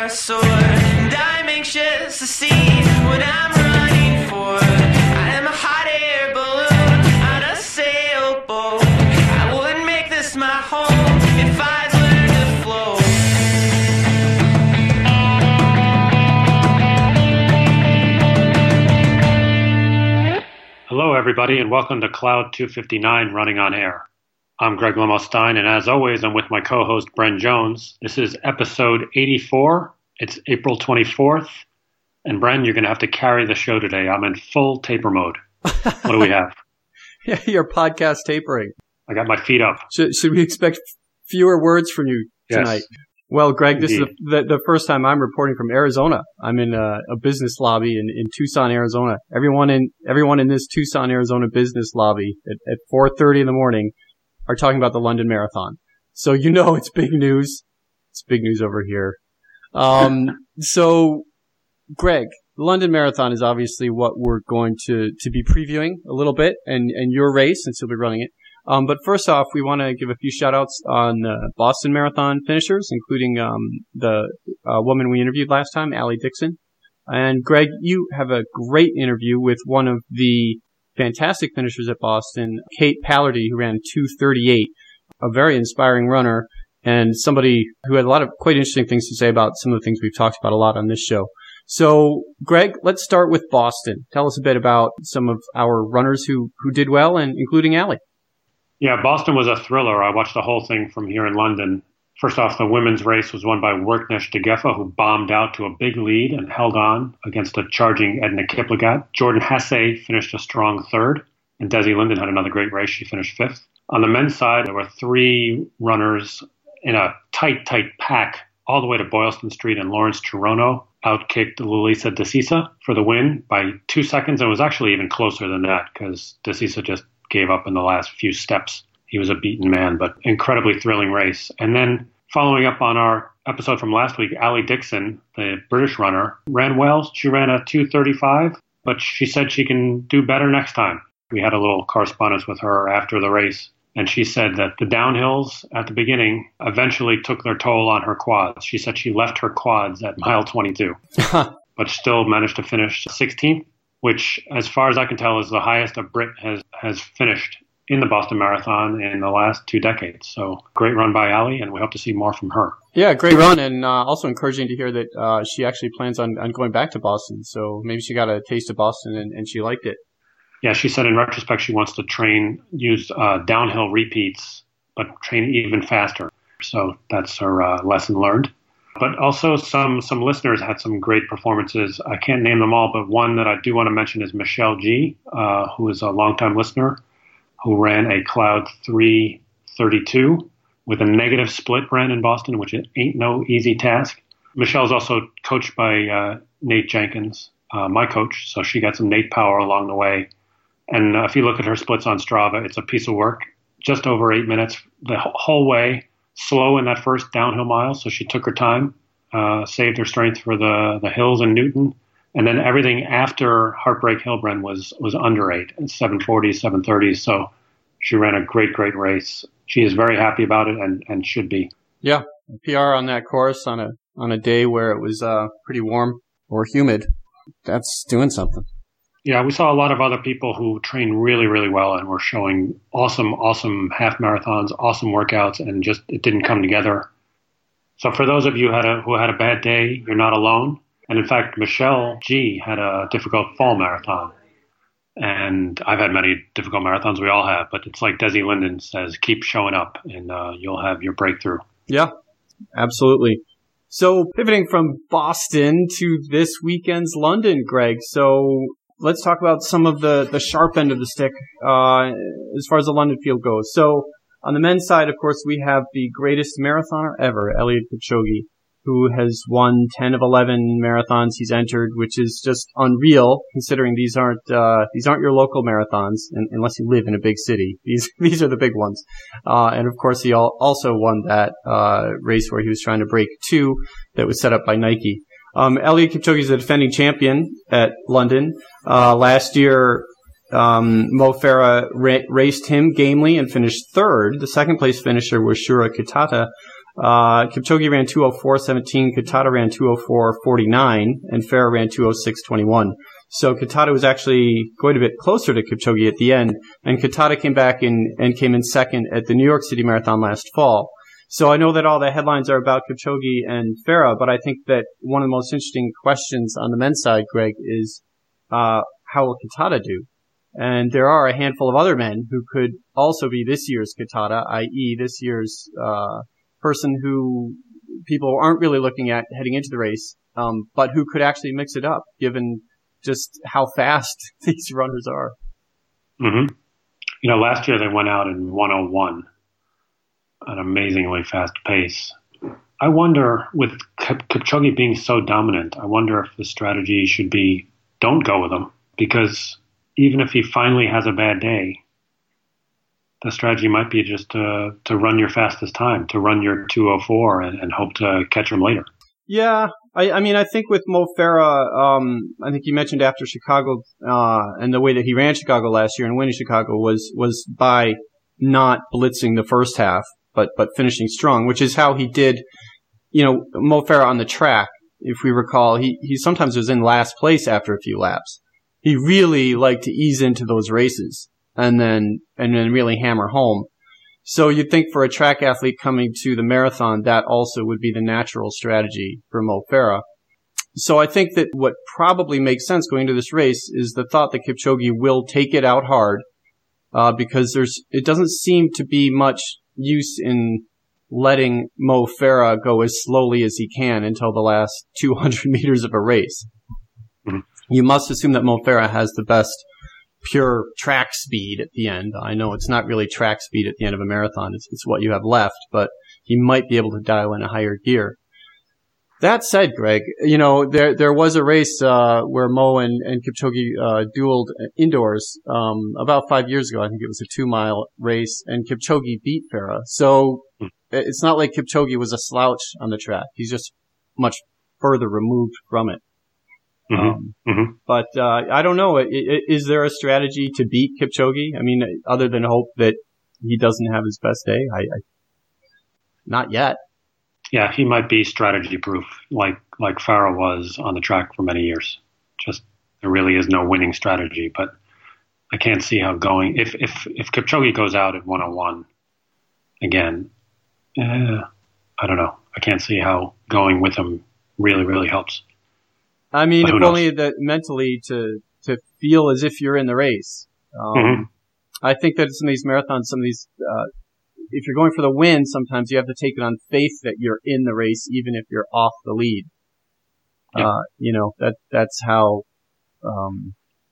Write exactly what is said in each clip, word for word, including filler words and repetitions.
a sword, and I'm anxious to see what I'm running for. I am a hot air balloon on a sailboat. I wouldn't make this my home if I'd learned to float. Hello, everybody, and welcome to Cloud two fifty-nine Running on Air. I'm Greg Lemostein, and as always, I'm with my co-host, Bren Jones. This is episode eighty-four. It's April twenty-fourth. And Bren, you're going to have to carry the show today. I'm in full taper mode. What do we have? Yeah, your podcast tapering. I got my feet up. Should, should we expect fewer words from you tonight? Yes. Well, Greg, this Indeed. is the, the, the first time I'm reporting from Arizona. I'm in a, a business lobby in, in Tucson, Arizona. Everyone in everyone in this Tucson, Arizona business lobby at, at four thirty in the morning are talking about the London Marathon. So you know it's big news. It's big news over here. Um, so, Greg, the London Marathon is obviously what we're going to, to be previewing a little bit, and, and your race, since you'll be running it. Um, but first off, we want to give a few shout-outs on uh, Boston Marathon finishers, including um, the uh, woman we interviewed last time, Allie Dixon. And, Greg, you have a great interview with one of the fantastic finishers at Boston, Kate Pallardy, who ran two thirty-eight, a very inspiring runner, and somebody who had a lot of quite interesting things to say about some of the things we've talked about a lot on this show. So, Greg, let's start with Boston. Tell us a bit about some of our runners who, who did well, and including Allie. Yeah, Boston was a thriller. I watched the whole thing from here in London. First off, the women's race was won by Worknesh Degefa, who bombed out to a big lead and held on against a charging Edna Kiplagat. Jordan Hasse finished a strong third, and Desi Linden had another great race. She finished fifth. On the men's side, there were three runners in a tight, tight pack all the way to Boylston Street, and Lawrence Chirono outkicked Lulisa Desisa for the win by two seconds. And it was actually even closer than that because Desisa just gave up in the last few steps. He was a beaten man, but incredibly thrilling race. And then following up on our episode from last week, Allie Dixon, the British runner, ran well. She ran a two thirty-five, but she said she can do better next time. We had a little correspondence with her after the race, and she said that the downhills at the beginning eventually took their toll on her quads. She said she left her quads at mile twenty-two, but still managed to finish sixteenth, which, as far as I can tell, is the highest a Brit has, has finished in the Boston Marathon in the last two decades. So great run by Allie, and we hope to see more from her. Yeah, great run, and uh, also encouraging to hear that uh, she actually plans on, on going back to Boston. So maybe she got a taste of Boston and, and she liked it. Yeah, she said in retrospect she wants to train, use uh, downhill repeats, but train even faster. So that's her uh, lesson learned. But also some some listeners had some great performances. I can't name them all, but one that I do want to mention is Michelle G., uh, who is a longtime listener, who ran a Cloud three thirty-two with a negative split, ran in Boston, which ain't no easy task. Michelle's also coached by uh, Nate Jenkins, uh, my coach, so she got some Nate power along the way. And uh, if you look at her splits on Strava, it's a piece of work. Just over eight minutes the whole way, slow in that first downhill mile, so she took her time, uh, saved her strength for the, the hills in Newton. And then everything after Heartbreak Hillbren was was under eight, seven forties, seven thirties. So she ran a great, great race. She is very happy about it and, and should be. Yeah, P R on that course on a on a day where it was uh, pretty warm or humid. That's doing something. Yeah, we saw a lot of other people who trained really, really well and were showing awesome, awesome half marathons, awesome workouts, and just it didn't come together. So for those of you who had a, who had a bad day, you're not alone. And in fact, Michelle G. had a difficult fall marathon. And I've had many difficult marathons. We all have. But it's like Desi Linden says, keep showing up and uh, you'll have your breakthrough. Yeah, absolutely. So pivoting from Boston to this weekend's London, Greg. So let's talk about some of the, the sharp end of the stick uh, as far as the London field goes. So on the men's side, of course, we have the greatest marathoner ever, Eliud Kipchoge, who has won ten of eleven marathons he's entered, which is just unreal considering these aren't uh, these aren't your local marathons unless you live in a big city. These these are the big ones. Uh, and of course, he also won that uh, race where he was trying to break two that was set up by Nike. Um, Eliud Kipchoge is the defending champion at London. Uh, last year, um, Mo Farah ra- raced him gamely and finished third. The second place finisher was Shura Kitata. Uh, Kipchoge ran two oh four seventeen, Kitata ran two oh four forty-nine, and Farah ran two oh six twenty-one. So Kitata was actually quite a bit closer to Kipchoge at the end, and Kitata came back in and came in second at the New York City Marathon last fall. So I know that all the headlines are about Kipchoge and Farah, but I think that one of the most interesting questions on the men's side, Greg, is uh, how will Kitata do? And there are a handful of other men who could also be this year's Kitata, that is this year's uh person who people aren't really looking at heading into the race, um, but who could actually mix it up, given just how fast these runners are. Mm-hmm. You know, last year they went out in one oh one, an amazingly fast pace. I wonder, with Kip- Kipchoge being so dominant, I wonder if the strategy should be don't go with him, because even if he finally has a bad day, the strategy might be just to, to run your fastest time, to run your two oh four and, and hope to catch him later. Yeah, I, I mean, I think with Mo Farah, um, I think you mentioned after Chicago, uh, and the way that he ran Chicago last year and winning Chicago was, was by not blitzing the first half, but, but finishing strong, which is how he did, you know, Mo Farah on the track. If we recall, he, he sometimes was in last place after a few laps. He really liked to ease into those races and then, and then really hammer home. So you'd think for a track athlete coming to the marathon, that also would be the natural strategy for Mo Farah. So I think that what probably makes sense going into this race is the thought that Kipchoge will take it out hard, uh, because there's, it doesn't seem to be much use in letting Mo Farah go as slowly as he can until the last two hundred meters of a race. Mm-hmm. You must assume that Mo Farah has the best pure track speed at the end. I know it's not really track speed at the end of a marathon. It's, it's what you have left, but he might be able to dial in a higher gear. That said, Greg, you know, there there was a race uh, where Mo and, and Kipchoge uh, dueled indoors um, about five years ago. I think it was a two-mile race, and Kipchoge beat Farah. So it's not like Kipchoge was a slouch on the track. He's just much further removed from it. Mm-hmm. Um, mm-hmm. But uh, I don't know. Is there a strategy to beat Kipchoge? I mean, other than hope that he doesn't have his best day? I, I not yet. Yeah, he might be strategy proof, like like Farah was on the track for many years. Just there really is no winning strategy. But I can't see how going if if if Kipchoge goes out at one oh one again. Eh, I don't know. I can't see how going with him really really helps. I mean, if only that mentally to to feel as if you're in the race. Um, mm-hmm. I think that some of these marathons, some of these, uh, if you're going for the win, sometimes you have to take it on faith that you're in the race, even if you're off the lead. Yeah. Uh, you know, that that's how um,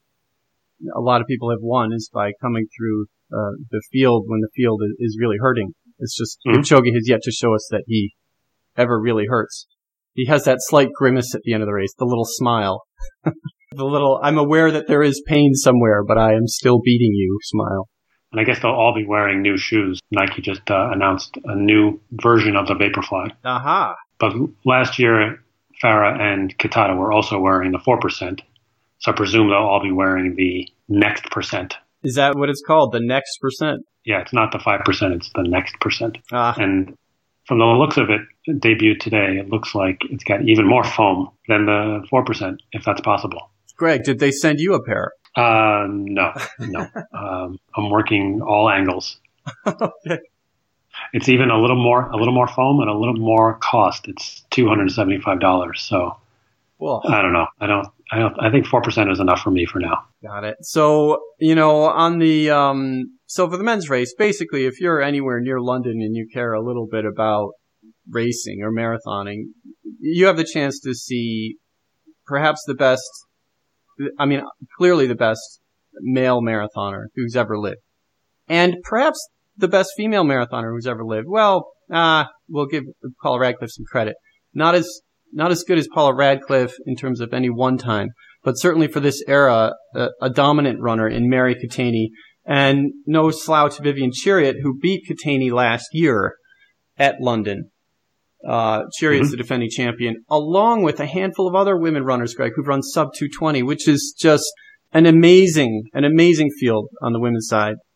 a lot of people have won, is by coming through uh, the field when the field is really hurting. It's just mm-hmm. Kipchoge has yet to show us that he ever really hurts. He has that slight grimace at the end of the race, the little smile. The little, I'm aware that there is pain somewhere, but I am still beating you smile. And I guess they'll all be wearing new shoes. Nike just uh, announced a new version of the Vaporfly. Aha. But last year, Farah and Kitata were also wearing the four percent. So I presume they'll all be wearing the next percent. Is that what it's called, the next percent? Yeah, it's not the five percent, it's the next percent. Ah. And from the looks of it, it debuted today, it looks like it's got even more foam than the four percent, if that's possible. Greg, did they send you a pair? Uh, no, no. um, I'm working all angles. Okay. It's even a little more, a little more foam and a little more cost. It's two hundred seventy-five dollars. So, well, I don't know. I don't, I don't, I think four percent is enough for me for now. Got it. So, you know, on the, um, so for the men's race, basically, if you're anywhere near London and you care a little bit about racing or marathoning, you have the chance to see perhaps the best, I mean, clearly the best male marathoner who's ever lived. And perhaps the best female marathoner who's ever lived. Well, uh, we'll give Paula Radcliffe some credit. Not as, not as good as Paula Radcliffe in terms of any one time, but certainly for this era, a, a dominant runner in Mary Keitany, and no slouch Vivian Chariot, who beat Keitany last year at London. Uh, Chariot's mm-hmm. the defending champion, along with a handful of other women runners, Greg, who've run sub two twenty, which is just an amazing, an amazing field on the women's side.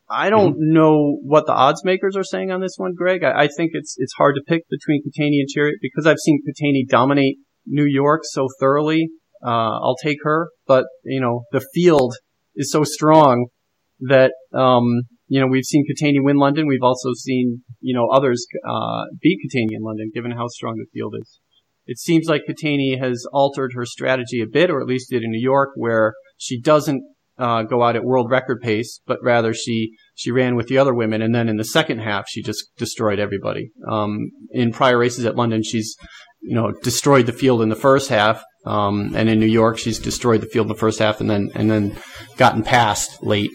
I don't mm-hmm. know what the odds makers are saying on this one, Greg. I, I think it's it's hard to pick between Kotani and Chariot because I've seen Kotani dominate New York so thoroughly. Uh, I'll take her, but you know the field is so strong that um, you know we've seen Kotani win London. We've also seen you know others uh, beat Kotani in London, given how strong the field is. It seems like Kotani has altered her strategy a bit, or at least did in New York, where she doesn't uh, go out at world record pace, but rather she she ran with the other women, and then in the second half she just destroyed everybody. Um, in prior races at London, she's you know destroyed the field in the first half, um, and in New York she's destroyed the field in the first half, and then and then gotten past late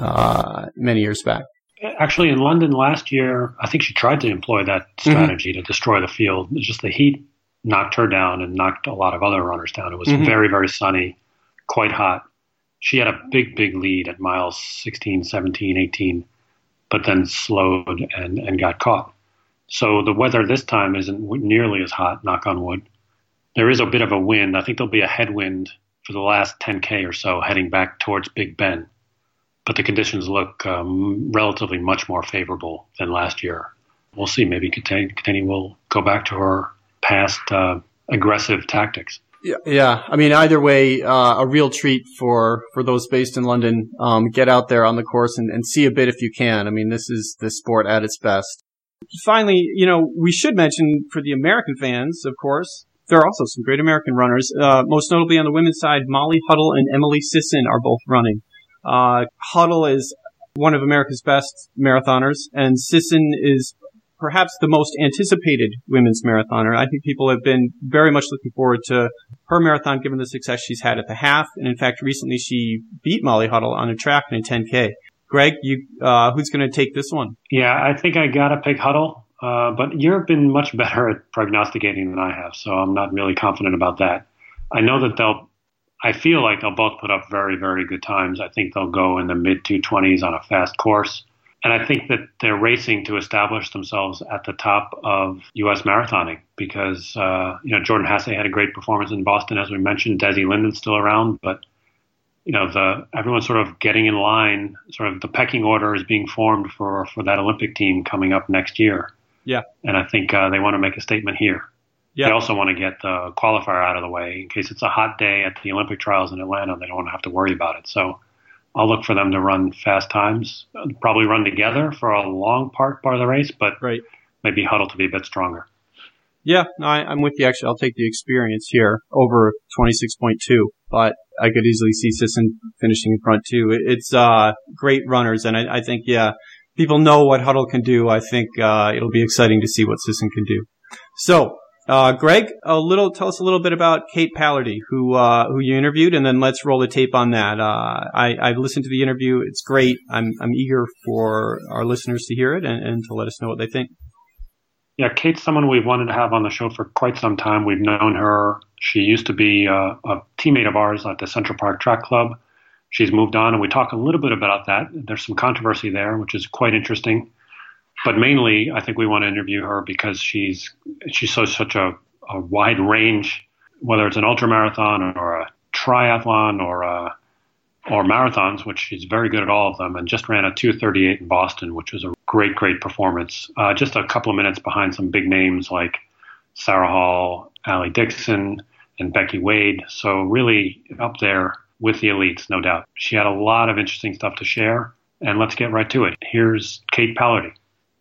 uh, many years back. Actually, in London last year, I think she tried to employ that strategy mm-hmm. to destroy the field. It's just the heat knocked her down and knocked a lot of other runners down. It was mm-hmm. very, very sunny, quite hot. She had a big, big lead at miles sixteen, seventeen, eighteen, but then slowed and, and got caught. So the weather this time isn't nearly as hot, knock on wood. There is a bit of a wind. I think there'll be a headwind for the last ten K or so heading back towards Big Ben. But the conditions look um, relatively much more favorable than last year. We'll see. Maybe Kotani will go back to her past uh, aggressive tactics. Yeah, yeah. I mean, either way, uh, a real treat for, for those based in London. Um, get out there on the course and, and see a bit if you can. I mean, this is the sport at its best. Finally, you know, we should mention for the American fans, of course, there are also some great American runners. Uh, most notably on the women's side, Molly Huddle and Emily Sisson are both running. Uh, Huddle is one of America's best marathoners, and Sisson is perhaps the most anticipated women's marathoner. I think people have been very much looking forward to her marathon given the success she's had at the half. And in fact, recently she beat Molly Huddle on a track in a ten K. Greg, you, uh, who's going to take this one? Yeah, I think I got to pick Huddle. Uh, but you've been much better at prognosticating than I have, so I'm not really confident about that. I know that they'll, I feel like they'll both put up very, very good times. I think they'll go in the mid two twenties on a fast course. And I think that they're racing to establish themselves at the top of U S marathoning because, uh, you know, Jordan Hasse had a great performance in Boston, as we mentioned. Desi Linden's still around, but, you know, the everyone's sort of getting in line. Sort of the pecking order is being formed for, for that Olympic team coming up next year. Yeah. And I think uh, they want to make a statement here. Yeah. They also want to get the qualifier out of the way in case it's a hot day at the Olympic trials in Atlanta. They don't want to have to worry about it. So I'll look for them to run fast times, probably run together for a long part, part of the race, but right. maybe Huddle to be a bit stronger. Yeah, I, I'm with you. Actually, I'll take the experience here over twenty-six point two, but I could easily see Sisson finishing in front too. It's uh, great runners, and I, I think, yeah, people know what Huddle can do. I think uh, it'll be exciting to see what Sisson can do. So, Uh, Greg, a little, tell us a little bit about Kate Pallardy, who, uh, who you interviewed, and then let's roll the tape on that. Uh, I, I've listened to the interview. It's great. I'm, I'm eager for our listeners to hear it and, and to let us know what they think. Yeah, Kate's someone we've wanted to have on the show for quite some time. We've known her. She used to be uh, a teammate of ours at the Central Park Track Club. She's moved on, and we talk a little bit about that. There's some controversy there, which is quite interesting. But mainly, I think we want to interview her because she's she shows such a, a wide range, whether it's an ultramarathon or a triathlon or a, or marathons, which she's very good at all of them, and just ran a two thirty-eight in Boston, which was a great, great performance. Uh, just a couple of minutes behind some big names like Sarah Hall, Allie Dixon, and Becky Wade. So really up there with the elites, no doubt. She had a lot of interesting stuff to share, and let's get right to it. Here's Kate Pallardy.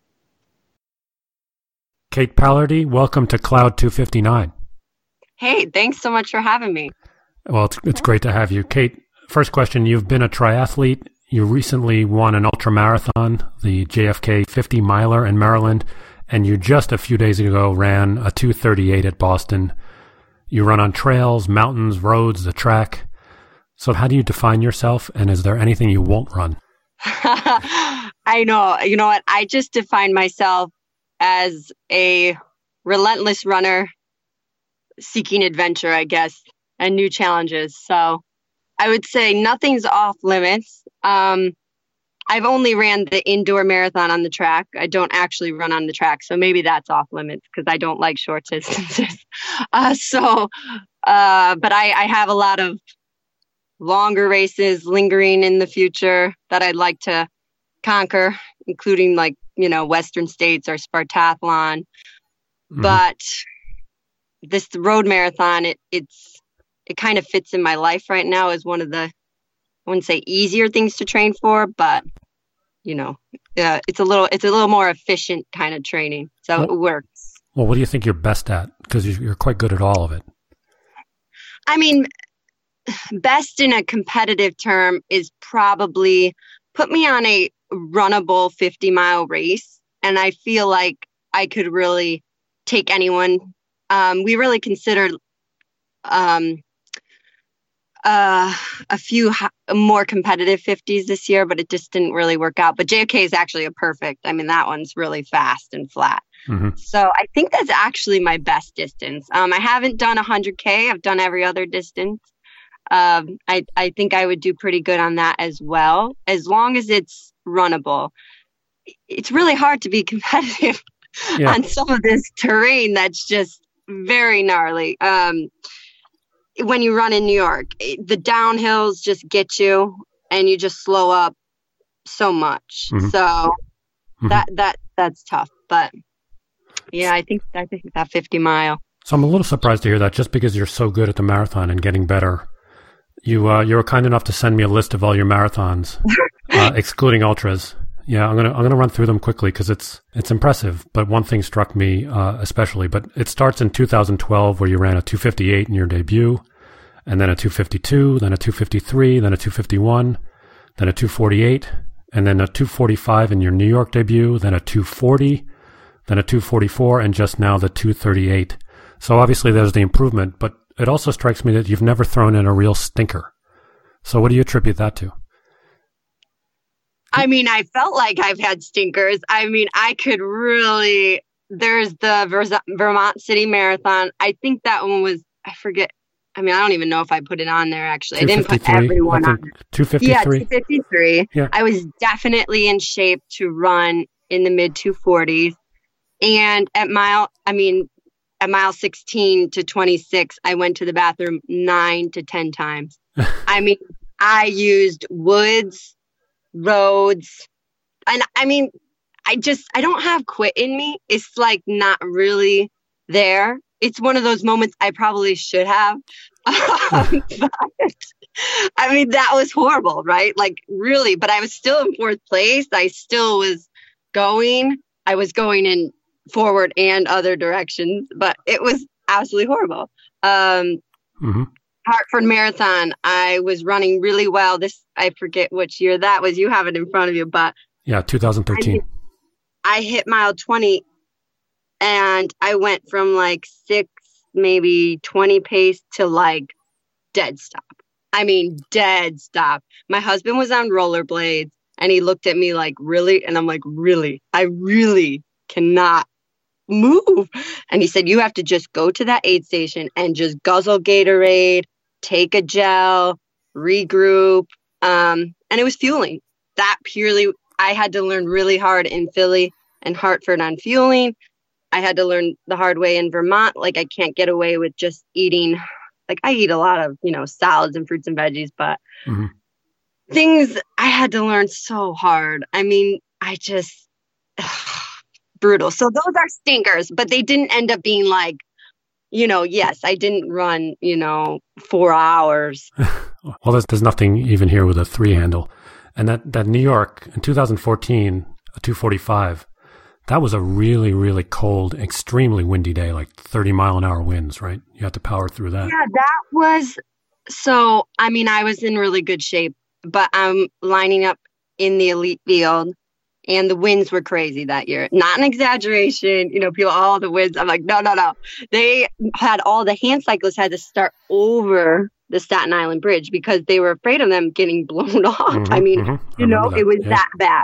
Kate Pallardy, welcome to Cloud two fifty-nine. Hey, thanks so much for having me. Well, it's, it's great to have you. Kate, first question, you've been a triathlete. You recently won an ultramarathon, the J F K fifty miler in Maryland, and you just a few days ago ran a two thirty-eight at Boston. You run on trails, mountains, roads, the track. So how do you define yourself, and is there anything you won't run? I know. You know what? I just define myself as a relentless runner seeking adventure, I guess, and new challenges. So I would say nothing's off limits. Um, I've only ran the indoor marathon on the track. I don't actually run on the track, so maybe that's off limits because I don't like short distances. uh, so, uh, but I, I have a lot of longer races lingering in the future that I'd like to conquer, including like, you know, Western states or Spartathlon. Mm-hmm. But this road marathon, it it's it kind of fits in my life right now as one of the, I wouldn't say easier things to train for, but you know, uh, it's a little it's a little more efficient kind of training, so well, it works. Well, what do you think you're best at? Because you're quite good at all of it. I mean, best in a competitive term is probably put me on a runnable fifty mile race, and I feel like I could really take anyone. Um, we really considered um, uh, a few ha- more competitive fifties this year, but it just didn't really work out. But J F K is actually a perfect. I mean, that one's really fast and flat. Mm-hmm. So I think that's actually my best distance. Um, I haven't done one hundred K. I've done every other distance. Um, I, I think I would do pretty good on that as well, as long as it's runnable. It's really hard to be competitive yeah. on some of this terrain that's just very gnarly. Um, when you run in New York, the downhills just get you and you just slow up so much. Mm-hmm. So mm-hmm. that, that, that's tough, but yeah, I think, I think that fifty mile. So I'm a little surprised to hear that, just because you're so good at the marathon and getting better. You, uh, you were kind enough to send me a list of all your marathons, uh, excluding ultras. Yeah, I'm gonna I'm gonna run through them quickly because it's it's impressive. But one thing struck me uh, especially. But it starts in two thousand twelve, where you ran a two fifty-eight in your debut, and then a two fifty-two, then a two fifty-three, then a two fifty-one, then a two forty-eight, and then a two forty-five in your New York debut, then a two forty, then a two forty-four, and just now the two thirty-eight. So obviously there's the improvement, but it also strikes me that you've never thrown in a real stinker. So what do you attribute that to? I mean, I felt like I've had stinkers. I mean, I could really, there's the Ver- Vermont City Marathon. I think that one was, I forget. I mean, I don't even know if I put it on there, actually. I didn't put everyone on there. two fifty-three? Yeah, two fifty-three. Yeah. I was definitely in shape to run in the mid two forties. And at mile, I mean, at mile sixteen to twenty-six, I went to the bathroom nine to ten times. I mean, I used woods, roads, and I mean, I just, I don't have quit in me. It's like not really there. It's one of those moments I probably should have. Um, but, I mean, that was horrible, right? Like really, but I was still in fourth place. I still was going. I was going in forward and other directions, but it was absolutely horrible. Um, mm-hmm. Hartford Marathon, I was running really well. This, I forget which year that was. You have it in front of you, but yeah, two thousand thirteen. I hit, I hit mile twenty, and I went from like six, maybe twenty pace to like dead stop. I mean, dead stop. My husband was on rollerblades, and he looked at me like, really? And I'm like, really? I really cannot move. And he said, you have to just go to that aid station and just guzzle Gatorade, take a gel, regroup. Um, and it was fueling. That purely, I had to learn really hard in Philly and Hartford on fueling. I had to learn the hard way in Vermont. Like I can't get away with just eating. Like I eat a lot of, you know, salads and fruits and veggies, but mm-hmm. things I had to learn so hard. I mean, I just, ugh, brutal. So those are stinkers, but they didn't end up being like, you know, yes, I didn't run, you know, four hours. Well, there's, there's nothing even here with a three handle. And that, that New York in two thousand fourteen, a two forty-five, that was a really, really cold, extremely windy day, like thirty mile an hour winds, right? You had to power through that. Yeah, that was, so, I mean, I was in really good shape, but I'm lining up in the elite field. And the winds were crazy that year. Not an exaggeration. You know, people, all the winds. I'm like, no, no, no. They had all the hand cyclists had to start over the Staten Island Bridge because they were afraid of them getting blown off. Mm-hmm, I mean, mm-hmm. you I know, it was yeah. that bad.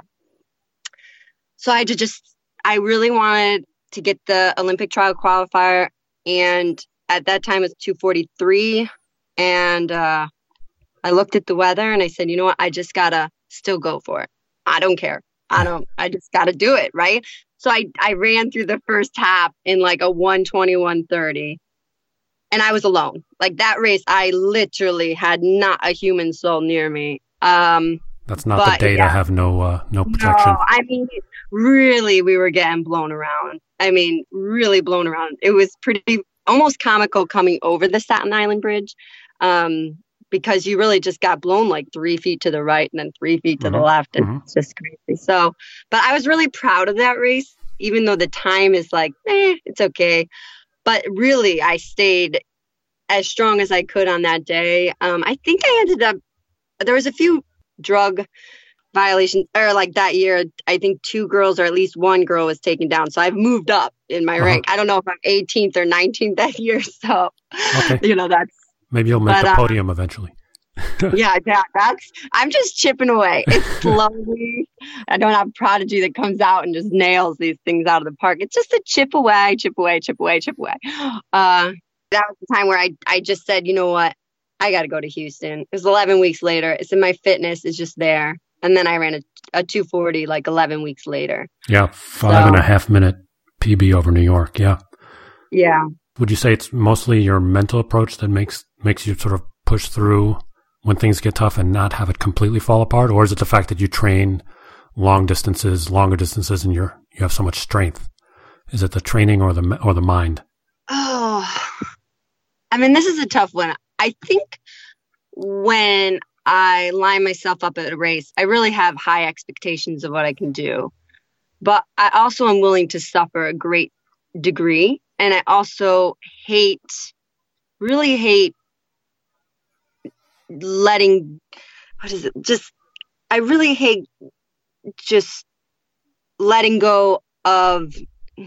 So I had to just, I really wanted to get the Olympic trial qualifier. And at that time it was two forty-three. And uh, I looked at the weather and I said, you know what? I just got to still go for it. I don't care. I don't, I just got to do it. Right. So I, I ran through the first half in like a one twenty, one thirty, and I was alone. Like that race, I literally had not a human soul near me. Um, That's not But, the data yeah. have no uh, no protection. No, I mean, really, we were getting blown around. I mean, really blown around. It was pretty, almost comical coming over the Staten Island Bridge, um, because you really just got blown like three feet to the right and then three feet to Mhm. the left, and Mhm. it's just crazy. So, but I was really proud of that race, even though the time is like, eh, it's okay. But really, I stayed as strong as I could on that day. Um, I think I ended up, there was a few drug violations, or like that year, I think two girls or at least one girl was taken down. So I've moved up in my Uh-huh. rank. I don't know if I'm eighteenth or nineteenth that year. So, Okay. you know, that's, Maybe you'll make But, the uh, podium eventually. yeah, yeah, that's, I'm just chipping away. It's slowly. I don't have Prodigy that comes out and just nails these things out of the park. It's just a chip away, chip away, chip away, chip away. Uh, that was the time where I, I just said, you know what? I got to go to Houston. It was eleven weeks later. It's in my fitness. It's just there. And then I ran a, a two forty like eleven weeks later. Yeah, five So- and a half minute P B over New York. Yeah. Yeah. Would you say it's mostly your mental approach that makes makes you sort of push through when things get tough and not have it completely fall apart, or is it the fact that you train long distances, longer distances, and you're you have so much strength? Is it the training or the or the mind? Oh, I mean, this is a tough one. I think when I line myself up at a race, I really have high expectations of what I can do. But I also am willing to suffer a great degree. And I also hate, really hate letting, what is it? Just, I really hate just letting go of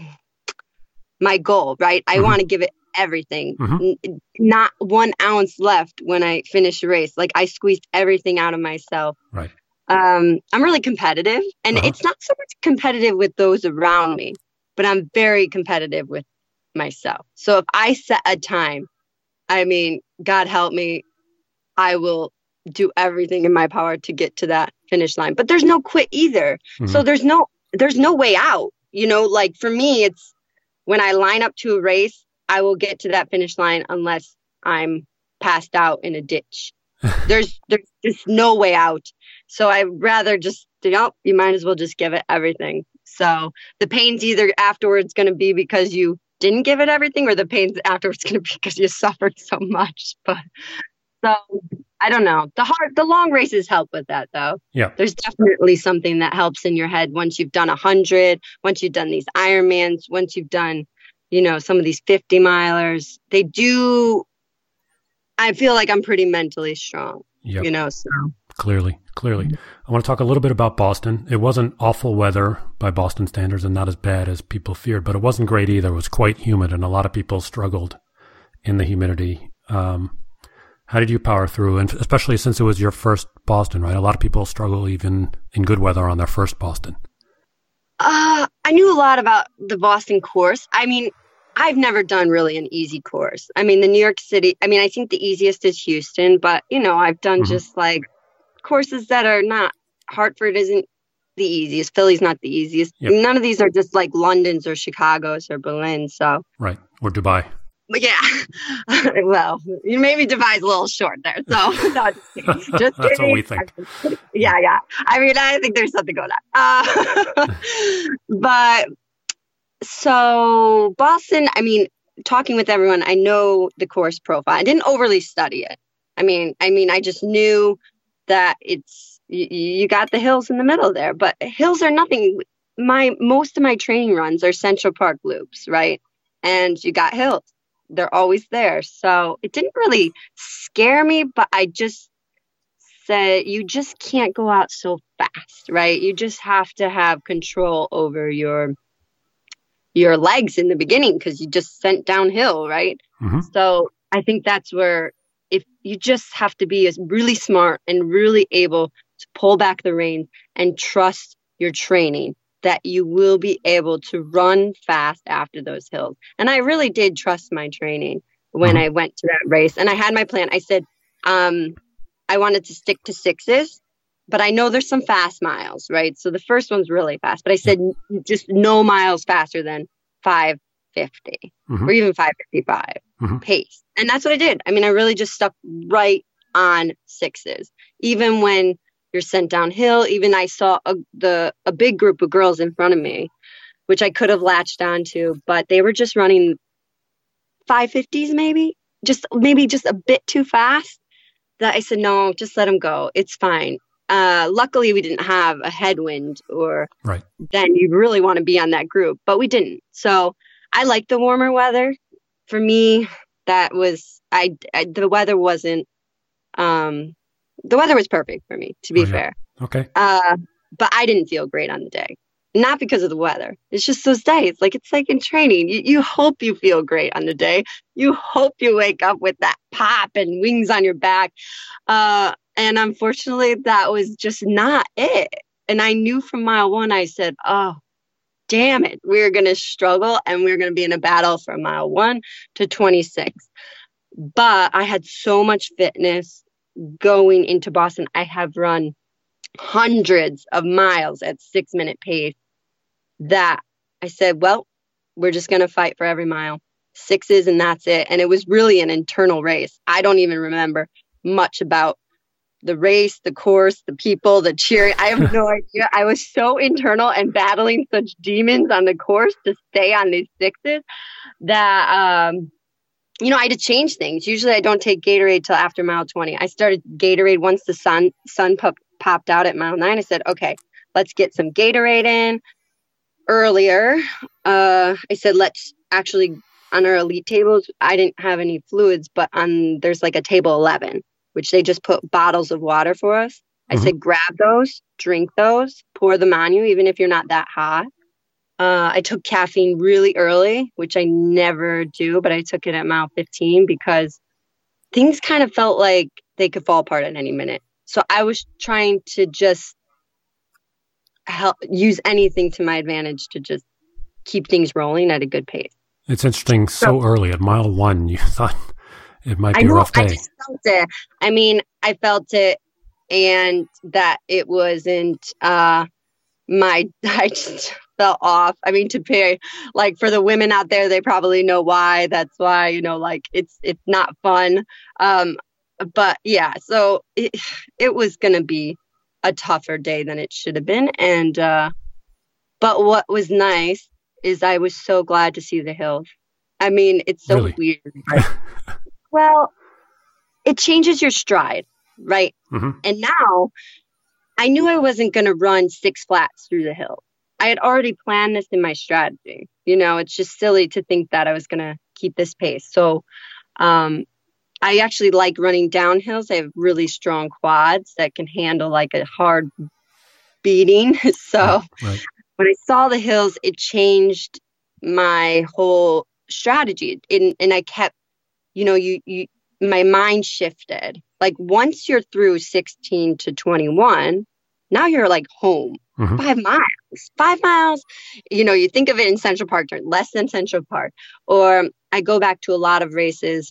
my goal, right? I Mhm. want to give it everything. Mhm. N- not one ounce left when I finish a race. Like I squeezed everything out of myself. Right. Um, I'm really competitive, and Uh-huh. it's not so much competitive with those around me, but I'm very competitive with myself. So if I set a time, I mean, God help me, I will do everything in my power to get to that finish line. But there's no quit either. So Mhm. there's no there's no way out. You know, like for me, it's when I line up to a race, I will get to that finish line unless I'm passed out in a ditch. There's there's just no way out. So I'd rather just, you know, you might as well just give it everything. So the pain's either afterwards going to be because you didn't give it everything, or the pain's afterwards going to be because you suffered so much. But so I don't know. The hard, the long races help with that, though. Yeah. There's definitely something that helps in your head once you've done a hundred, once you've done these Ironmans, once you've done, you know, some of these fifty milers. They do. I feel like I'm pretty mentally strong, Yep. you know, so. Clearly, clearly. I want to talk a little bit about Boston. It wasn't awful weather by Boston standards and not as bad as people feared, but it wasn't great either. It was quite humid, and a lot of people struggled in the humidity. Um, how did you power through? And especially since it was your first Boston, right? A lot of people struggle even in good weather on their first Boston. Uh, I knew a lot about the Boston course. I mean, I've never done really an easy course. I mean, the New York City, I mean, I think the easiest is Houston, but, you know, I've done Mhm. just like courses that are not, Hartford isn't the easiest. Philly's not the easiest. Yep. None of these are just like London's or Chicago's or Berlin. So, Right. Or Dubai. but yeah, well, maybe Dubai's a little short there. So, no, just kidding. Just That's what kidding. we think. Yeah, yeah. I mean, I think there's something going on. Uh, but so Boston, I mean, talking with everyone, I know the course profile. I didn't overly study it. I mean, I mean, I just knew that it's you, you got the hills in the middle there, but hills are nothing. My most of my training runs are Central Park loops, right? And you got hills. They're always there. So it didn't really scare me, but I just said, you just can't go out so fast, right? You just have to have control over your your legs in the beginning because you just sent downhill, right? Mhm. So I think that's where if you just have to be as really smart and really able to pull back the reins and trust your training, that you will be able to run fast after those hills. And I really did trust my training when Mhm. I went to that race. And I had my plan. I said, um, I wanted to stick to sixes, but I know there's some fast miles, right? So the first one's really fast, but I said n- just no miles faster than five fifty Mhm. or even five fifty-five Mhm. pace. And that's what I did. I mean, I really just stuck right on sixes, even when you're you're sent downhill. Even I saw a, the a big group of girls in front of me, which I could have latched onto, but they were just running five fifties maybe, just maybe just a bit too fast. That I said, no, just let them go. It's fine. Uh, luckily, we didn't have a headwind, or right. then you really want to be on that group, but we didn't. So I like the warmer weather. For me, that was I, I the weather wasn't. Um, the weather was perfect for me, to be oh, yeah. fair. Okay. Uh, but I didn't feel great on the day. Not because of the weather. It's just those days. Like, it's like in training. You, you hope you feel great on the day. You hope you wake up with that pop and wings on your back. Uh, and unfortunately, that was just not it. And I knew from mile one, I said, oh, damn it. We're going to struggle, and we're going to be in a battle from mile one to twenty-six. But I had so much fitness going into Boston. I have run hundreds of miles at six minute pace that I said, well, we're just going to fight for every mile. Sixes, and that's it. And it was really an internal race. I don't even remember much about the race, the course, the people, the cheering. I have no idea. I was so internal and battling such demons on the course to stay on these sixes that, um, you know, I had to change things. Usually I don't take Gatorade till after mile twenty. I started Gatorade once the sun sun pop, popped out at mile nine. I said, okay, let's get some Gatorade in earlier. Uh, I said, let's actually, on our elite tables, I didn't have any fluids, but on there's like a table eleven, which they just put bottles of water for us. I mm-hmm. said, grab those, drink those, pour them on you, even if you're not that hot. Uh, I took caffeine really early, which I never do, but I took it at mile fifteen because things kind of felt like they could fall apart at any minute. So I was trying to just help use anything to my advantage to just keep things rolling at a good pace. It's interesting. So, so early at mile one, you thought it might be I know, a rough day. I just felt it. I mean, I felt it, and that it wasn't uh, my, I just fell off. I mean, to pay, like, for the women out there, they probably know why. That's why, you know, like, it's, it's not fun. Um, but yeah, so it, it was going to be a tougher day than it should have been. And, uh, but what was nice is I was so glad to see the hills. I mean, it's so really? weird. Right? Well, it changes your stride, right? Mm-hmm. And now I knew I wasn't going to run six flats through the hill. I had already planned this in my strategy. You know, it's just silly to think that I was going to keep this pace. So um, I actually like running downhills. I have really strong quads that can handle like a hard beating. So right. when I saw the hills, it changed my whole strategy. And, and I kept, you know, you, you, my mind shifted. Like once you're through sixteen to twenty-one, now you're like home. Mm-hmm. Five miles, five miles. You know, you think of it in Central Park, less than Central Park. Or I go back to a lot of races.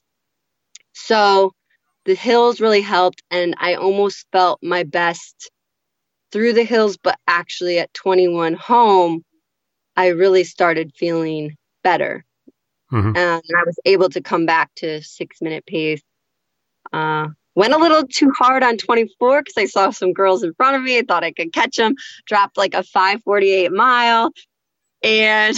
So the hills really helped. And I almost felt my best through the hills. But actually at twenty-one home, I really started feeling better. Mm-hmm. And I was able to come back to six minute pace. Uh, Went a little too hard on twenty-four because I saw some girls in front of me. I thought I could catch them. Dropped like a five forty-eight mile. And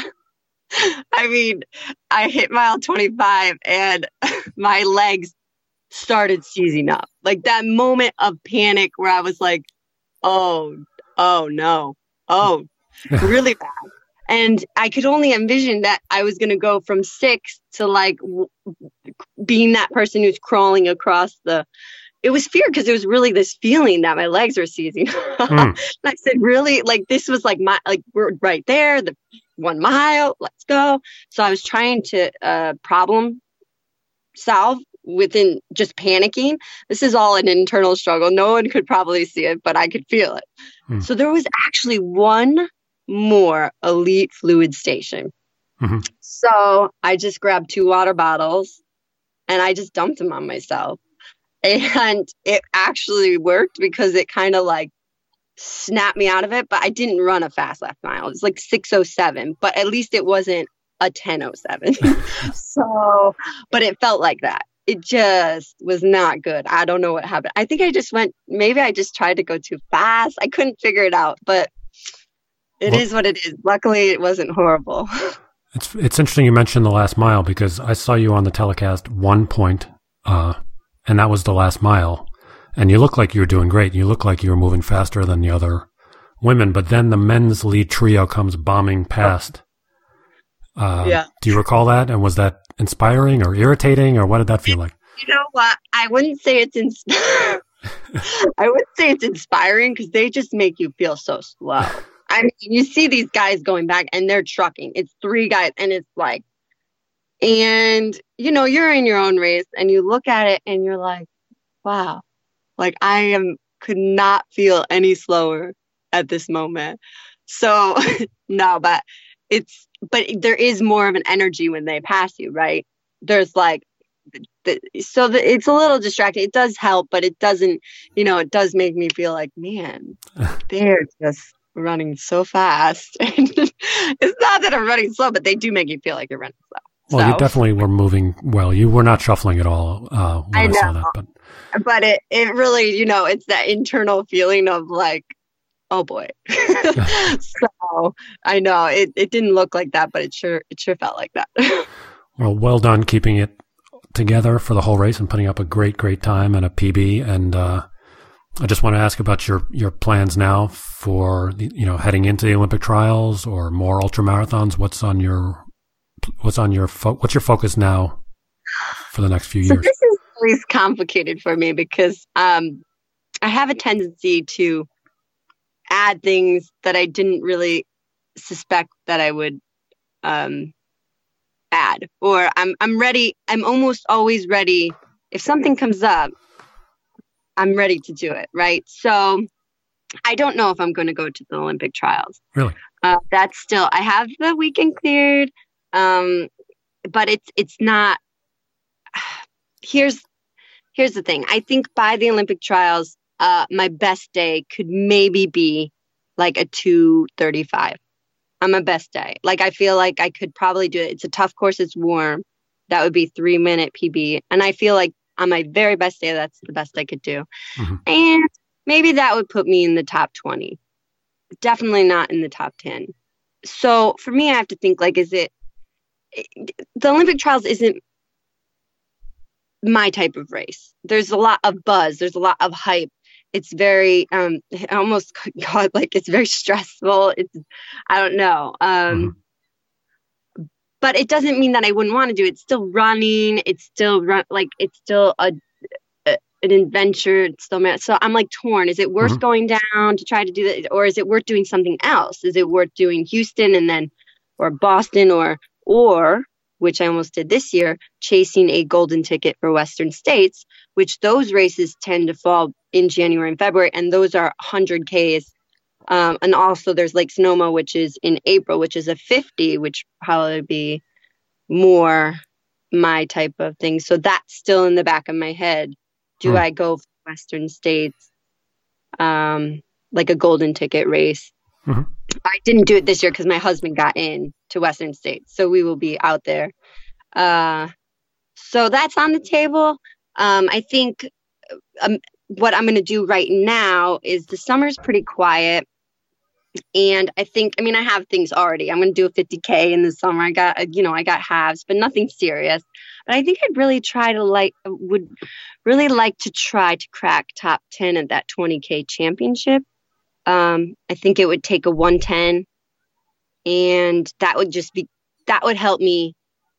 I mean, I hit mile twenty-five and my legs started seizing up. Like that moment of panic where I was like, oh, oh no, oh, really bad. And I could only envision that I was going to go from six to like w- being that person who's crawling across the, it was fear because it was really this feeling that my legs were seizing. Mm. And I said, really, like, this was like my, like, we're right there, the one mile, let's go. So I was trying to uh, problem solve within just panicking. This is all an internal struggle. No one could probably see it, but I could feel it. Mm. So there was actually one more elite fluid station. Mm-hmm. So I just grabbed two water bottles and I just dumped them on myself. And it actually worked because it kind of like snapped me out of it, but I didn't run a fast last mile. It was like six oh seven, but at least it wasn't a ten oh seven. So, but it felt like that. it just was not good. I don't know what happened. I think I just went, maybe I just tried to go too fast. I couldn't figure it out, but it well, is what it is. Luckily, it wasn't horrible. It's it's interesting you mentioned the last mile because I saw you on the telecast one point, uh, and that was the last mile. And you look like you were doing great. You look like you were moving faster than the other women. But then the men's lead trio comes bombing past. Uh, yeah. Do you recall that? And was that inspiring or irritating, or what did that feel like? You know what? I wouldn't say it's inspiring. I would say it's inspiring because they just make you feel so slow. I mean, you see these guys going back and they're trucking. It's three guys and it's like, and you know, you're in your own race and you look at it and you're like, wow, like I am could not feel any slower at this moment. So no, but it's, but there is more of an energy when they pass you, right? There's like, the, so the, it's a little distracting. It does help, but it doesn't, you know, it does make me feel like, man, they're just running so fast. It's not that I'm running slow, but they do make you feel like you're running slow. Well, so. You definitely were moving well. You were not shuffling at all uh, when I, I know, saw that. But, but it, it really, you know, it's that internal feeling of like, oh boy. So I know it, it didn't look like that, but it sure it sure felt like that. Well, well done keeping it together for the whole race and putting up a great, great time and a P B. And uh, I just want to ask about your, your plans now for, you know, heading into the Olympic trials or more ultra marathons. What's on your, what's on your, fo- what's your focus now for the next few so years? This is always complicated for me because um, I have a tendency to add things that I didn't really suspect that I would um, add, or I'm, I'm ready. I'm almost always ready. If something comes up, I'm ready to do it, right? So I don't know if I'm going to go to the Olympic trials. Really? Uh, that's still, I have the weekend cleared, um, but it's it's not, here's, here's the thing. I think by the Olympic trials, uh, my best day could maybe be like a two thirty-five. On my best day. Like, I feel like I could probably do it. It's a tough course. It's warm. That would be three minute P B. And I feel like on my very best day, that's the best I could do. Mm-hmm. And maybe that would put me in the top twenty. Definitely not in the top ten. So for me, I have to think like, is it, the Olympic trials isn't my type of race. There's a lot of buzz. There's a lot of hype. It's very, um, almost, God, like it's very stressful. It's, I don't know. Um, mm-hmm. But it doesn't mean that I wouldn't want to do it. It's still running. It's still run, like, it's still a, a an adventure. It's still, so I'm like torn. Is it worth mm-hmm. going down to try to do that? Or is it worth doing something else? Is it worth doing Houston and then, or Boston or, or, which I almost did this year, chasing a golden ticket for Western States, which those races tend to fall in January and February, and those are one hundred Ks. Um, and also there's Lake Sonoma, which is in April, which is a fifty, which probably be more my type of thing. So that's still in the back of my head. Do hmm. I go for Western States, um, like a golden ticket race? Mm-hmm. I didn't do it this year because my husband got in to Western States, so we will be out there. Uh, so that's on the table. Um, I think um, what I'm going to do right now is the summer's pretty quiet, and I think, I mean, I have things already. I'm going to do a fifty K in the summer. I got, you know, I got halves, but nothing serious. But I think I'd really try to like, would really like to try to crack top ten at that twenty K championship. Um, I think it would take a one ten, and that would just be, that would help me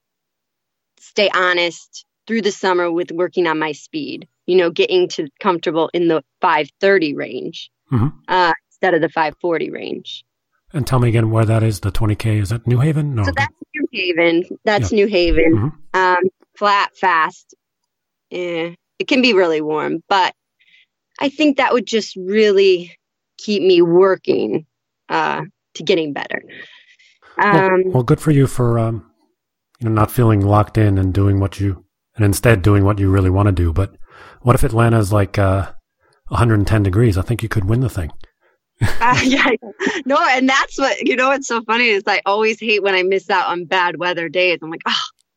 stay honest through the summer with working on my speed, you know, getting to comfortable in the five thirty range, mm-hmm. uh, instead of the five forty range. And tell me again where that is, the twenty K. Is that New Haven? No. So that's New Haven. That's yeah. New Haven. Mm-hmm. Um, flat, fast. Eh, it can be really warm, but I think that would just really keep me working uh, to getting better. Um, well, well, good for you for um, you know, not feeling locked in and doing what you, and instead doing what you really want to do. But what if Atlanta's like uh, one hundred ten degrees? I think you could win the thing. uh, yeah, no, and that's what, you know, what's so funny is I always hate when I miss out on bad weather days. I'm like, oh,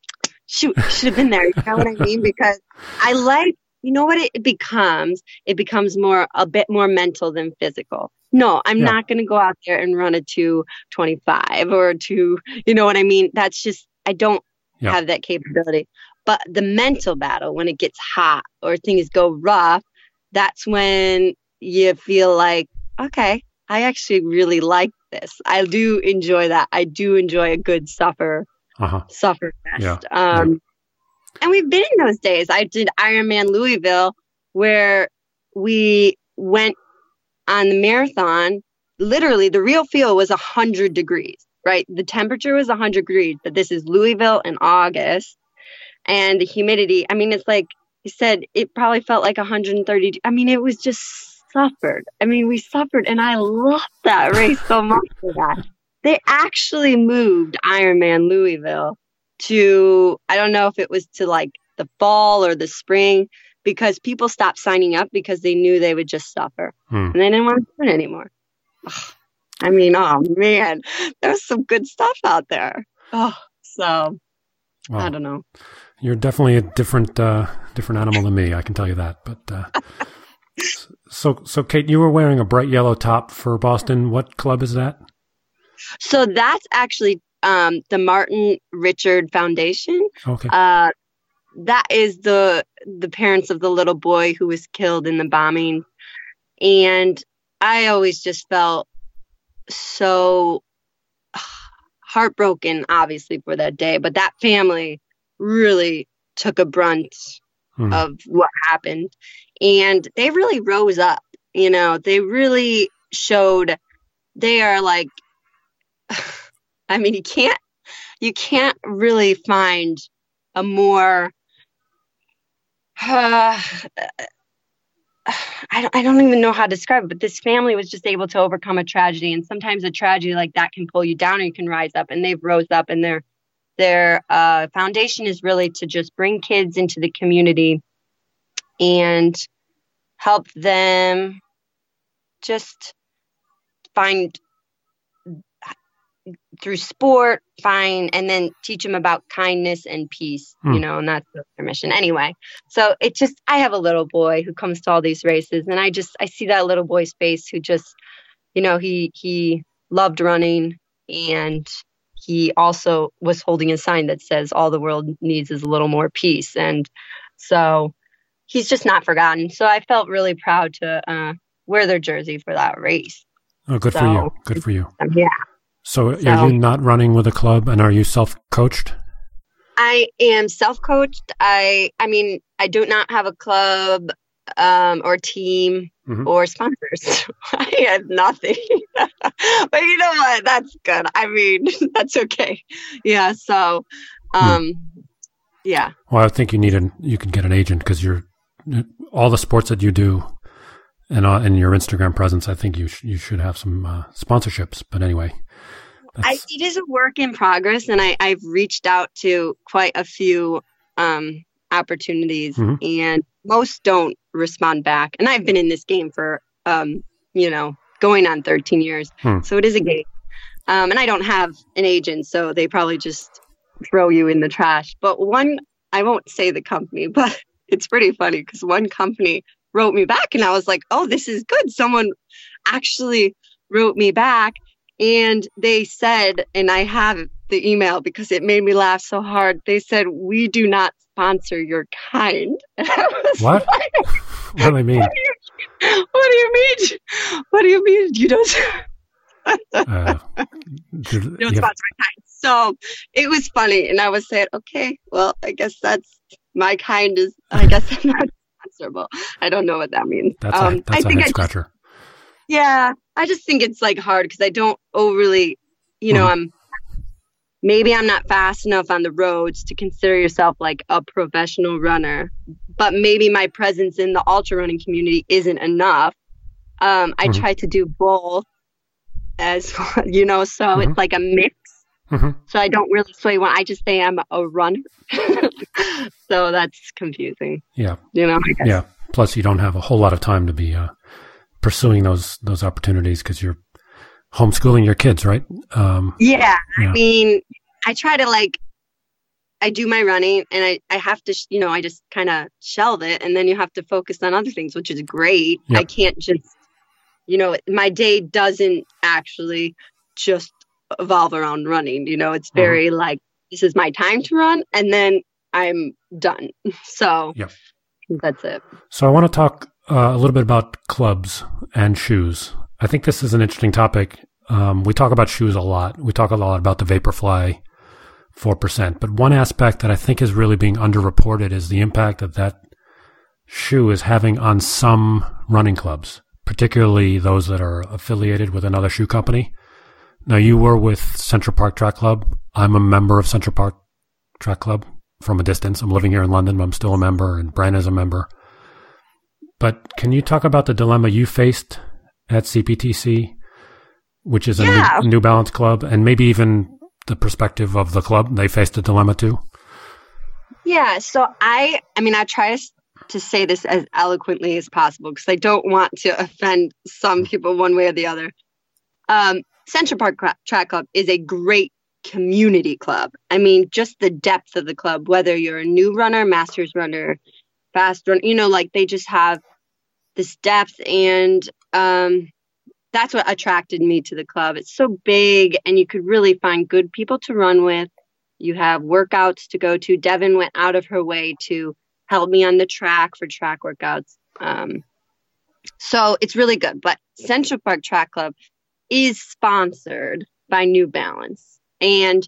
shoot, should have been there. You know what I mean? Because I like, you know what it becomes? It becomes more, a bit more mental than physical. No, I'm yeah. not going to go out there and run a two twenty-five or two, you know what I mean? That's just, I don't yeah. have that capability. But the mental battle, when it gets hot or things go rough, that's when you feel like, okay, I actually really like this. I do enjoy that. I do enjoy a good suffer, uh-huh. suffer fest. Yeah. Um, yeah. And we've been in those days. I did Ironman Louisville, where we went on the marathon. Literally, the real feel was one hundred degrees, right? The temperature was one hundred degrees, but this is Louisville in August. And the humidity, I mean, it's like you said, it probably felt like one hundred thirty. I mean, it was just suffered. I mean, we suffered, and I loved that race so much for that. They actually moved Ironman Louisville to, I don't know if it was to like the fall or the spring, because people stopped signing up because they knew they would just suffer. Hmm. And they didn't want to do it anymore. Ugh. I mean, oh man, there's some good stuff out there. Oh, so well, I don't know. You're definitely a different, uh, different animal than me. I can tell you that. But uh, so, so Kate, you were wearing a bright yellow top for Boston. What club is that? So that's actually um, the Martin Richard Foundation. Okay. Uh, that is the the parents of the little boy who was killed in the bombing, and I always just felt so heartbroken, obviously, for that day. But that family really took a brunt hmm. of what happened, and they really rose up. You know, they really showed they are like. I mean, you can't you can't really find a more. Uh, I don't, I don't even know how to describe it, but this family was just able to overcome a tragedy. And sometimes a tragedy like that can pull you down, or you can rise up. And they've rose up, and their their uh, foundation is really to just bring kids into the community and help them just find through sport, find, and then teach them about kindness and peace, hmm. you know, and that's their mission anyway. So it just, I have a little boy who comes to all these races, and I just, I see that little boy's face who just, you know, he, he loved running, and he also was holding a sign that says all the world needs is a little more peace. And so he's just not forgotten. So I felt really proud to uh, wear their jersey for that race. Oh, good so, for you. Good for you. Um, yeah. So, so are you not running with a club, and are you self-coached? I am self-coached. I I mean, I do not have a club um, or team mm-hmm. or sponsors. I have nothing. But you know what? That's good. I mean, that's okay. Yeah. So, um, mm. yeah. Well, I think you need an, you can get an agent, because you're, all the sports that you do and, uh, and your Instagram presence, I think you, sh- you should have some uh, sponsorships. But anyway. I, it is a work in progress, and I, I've reached out to quite a few um, opportunities, mm-hmm. and most don't respond back. And I've been in this game for, um, you know, going on thirteen years. Hmm. So it is a game. Um, and I don't have an agent, so they probably just throw you in the trash. But one, I won't say the company, but it's pretty funny, because one company wrote me back, and I was like, oh, this is good. Someone actually wrote me back. And they said, and I have the email because it made me laugh so hard. They said, we do not sponsor your kind. What? Like, what do they mean? What do you, what do you mean? What do you mean? You don't, uh, do, you don't sponsor my kind. So it was funny. And I was saying, okay, well, I guess that's my kind is, I guess I'm not sponsorable. I don't know what that means. That's um, a, that's I a head scratcher. Just, yeah. I just think it's like hard, because I don't overly, you know, mm-hmm. I'm maybe I'm not fast enough on the roads to consider yourself like a professional runner, but maybe my presence in the ultra running community isn't enough. Um, I mm-hmm. try to do both, as you know, so mm-hmm. it's like a mix. Mm-hmm. So I don't really say one. I just say I'm a runner. So that's confusing. Yeah. You know. I guess. Yeah. Plus, you don't have a whole lot of time to be uh, pursuing those those opportunities, because you're homeschooling your kids, right? Um, yeah, yeah. I mean, I try to like I do my running and I, I have to, sh- you know, I just kind of shelve it and then you have to focus on other things, which is great. Yep. I can't just, you know, my day doesn't actually just evolve around running. You know, it's very mm-hmm. like, this is my time to run and then I'm done. So yep. that's it. So I want to talk uh, a little bit about clubs and shoes. I think this is an interesting topic. Um, we talk about shoes a lot. We talk a lot about the Vaporfly four percent. But one aspect that I think is really being underreported is the impact that that shoe is having on some running clubs, particularly those that are affiliated with another shoe company. Now, you were with Central Park Track Club. I'm a member of Central Park Track Club from a distance. I'm living here in London, but I'm still a member, and Brian is a member. But can you talk about the dilemma you faced at C P T C, which is a yeah. New, New Balance club, and maybe even the perspective of the club? They faced a dilemma too? Yeah, so I, I mean, I try to, to say this as eloquently as possible because I don't want to offend some people one way or the other. Um, Central Park Track Club is a great community club. I mean, just the depth of the club, whether you're a new runner, masters runner, fast runner, you know, like they just have this depth and um, that's what attracted me to the club. It's so big and you could really find good people to run with. You have workouts to go to. Devin went out of her way to help me on the track for track workouts. Um, so it's really good. But Central Park Track Club is sponsored by New Balance. And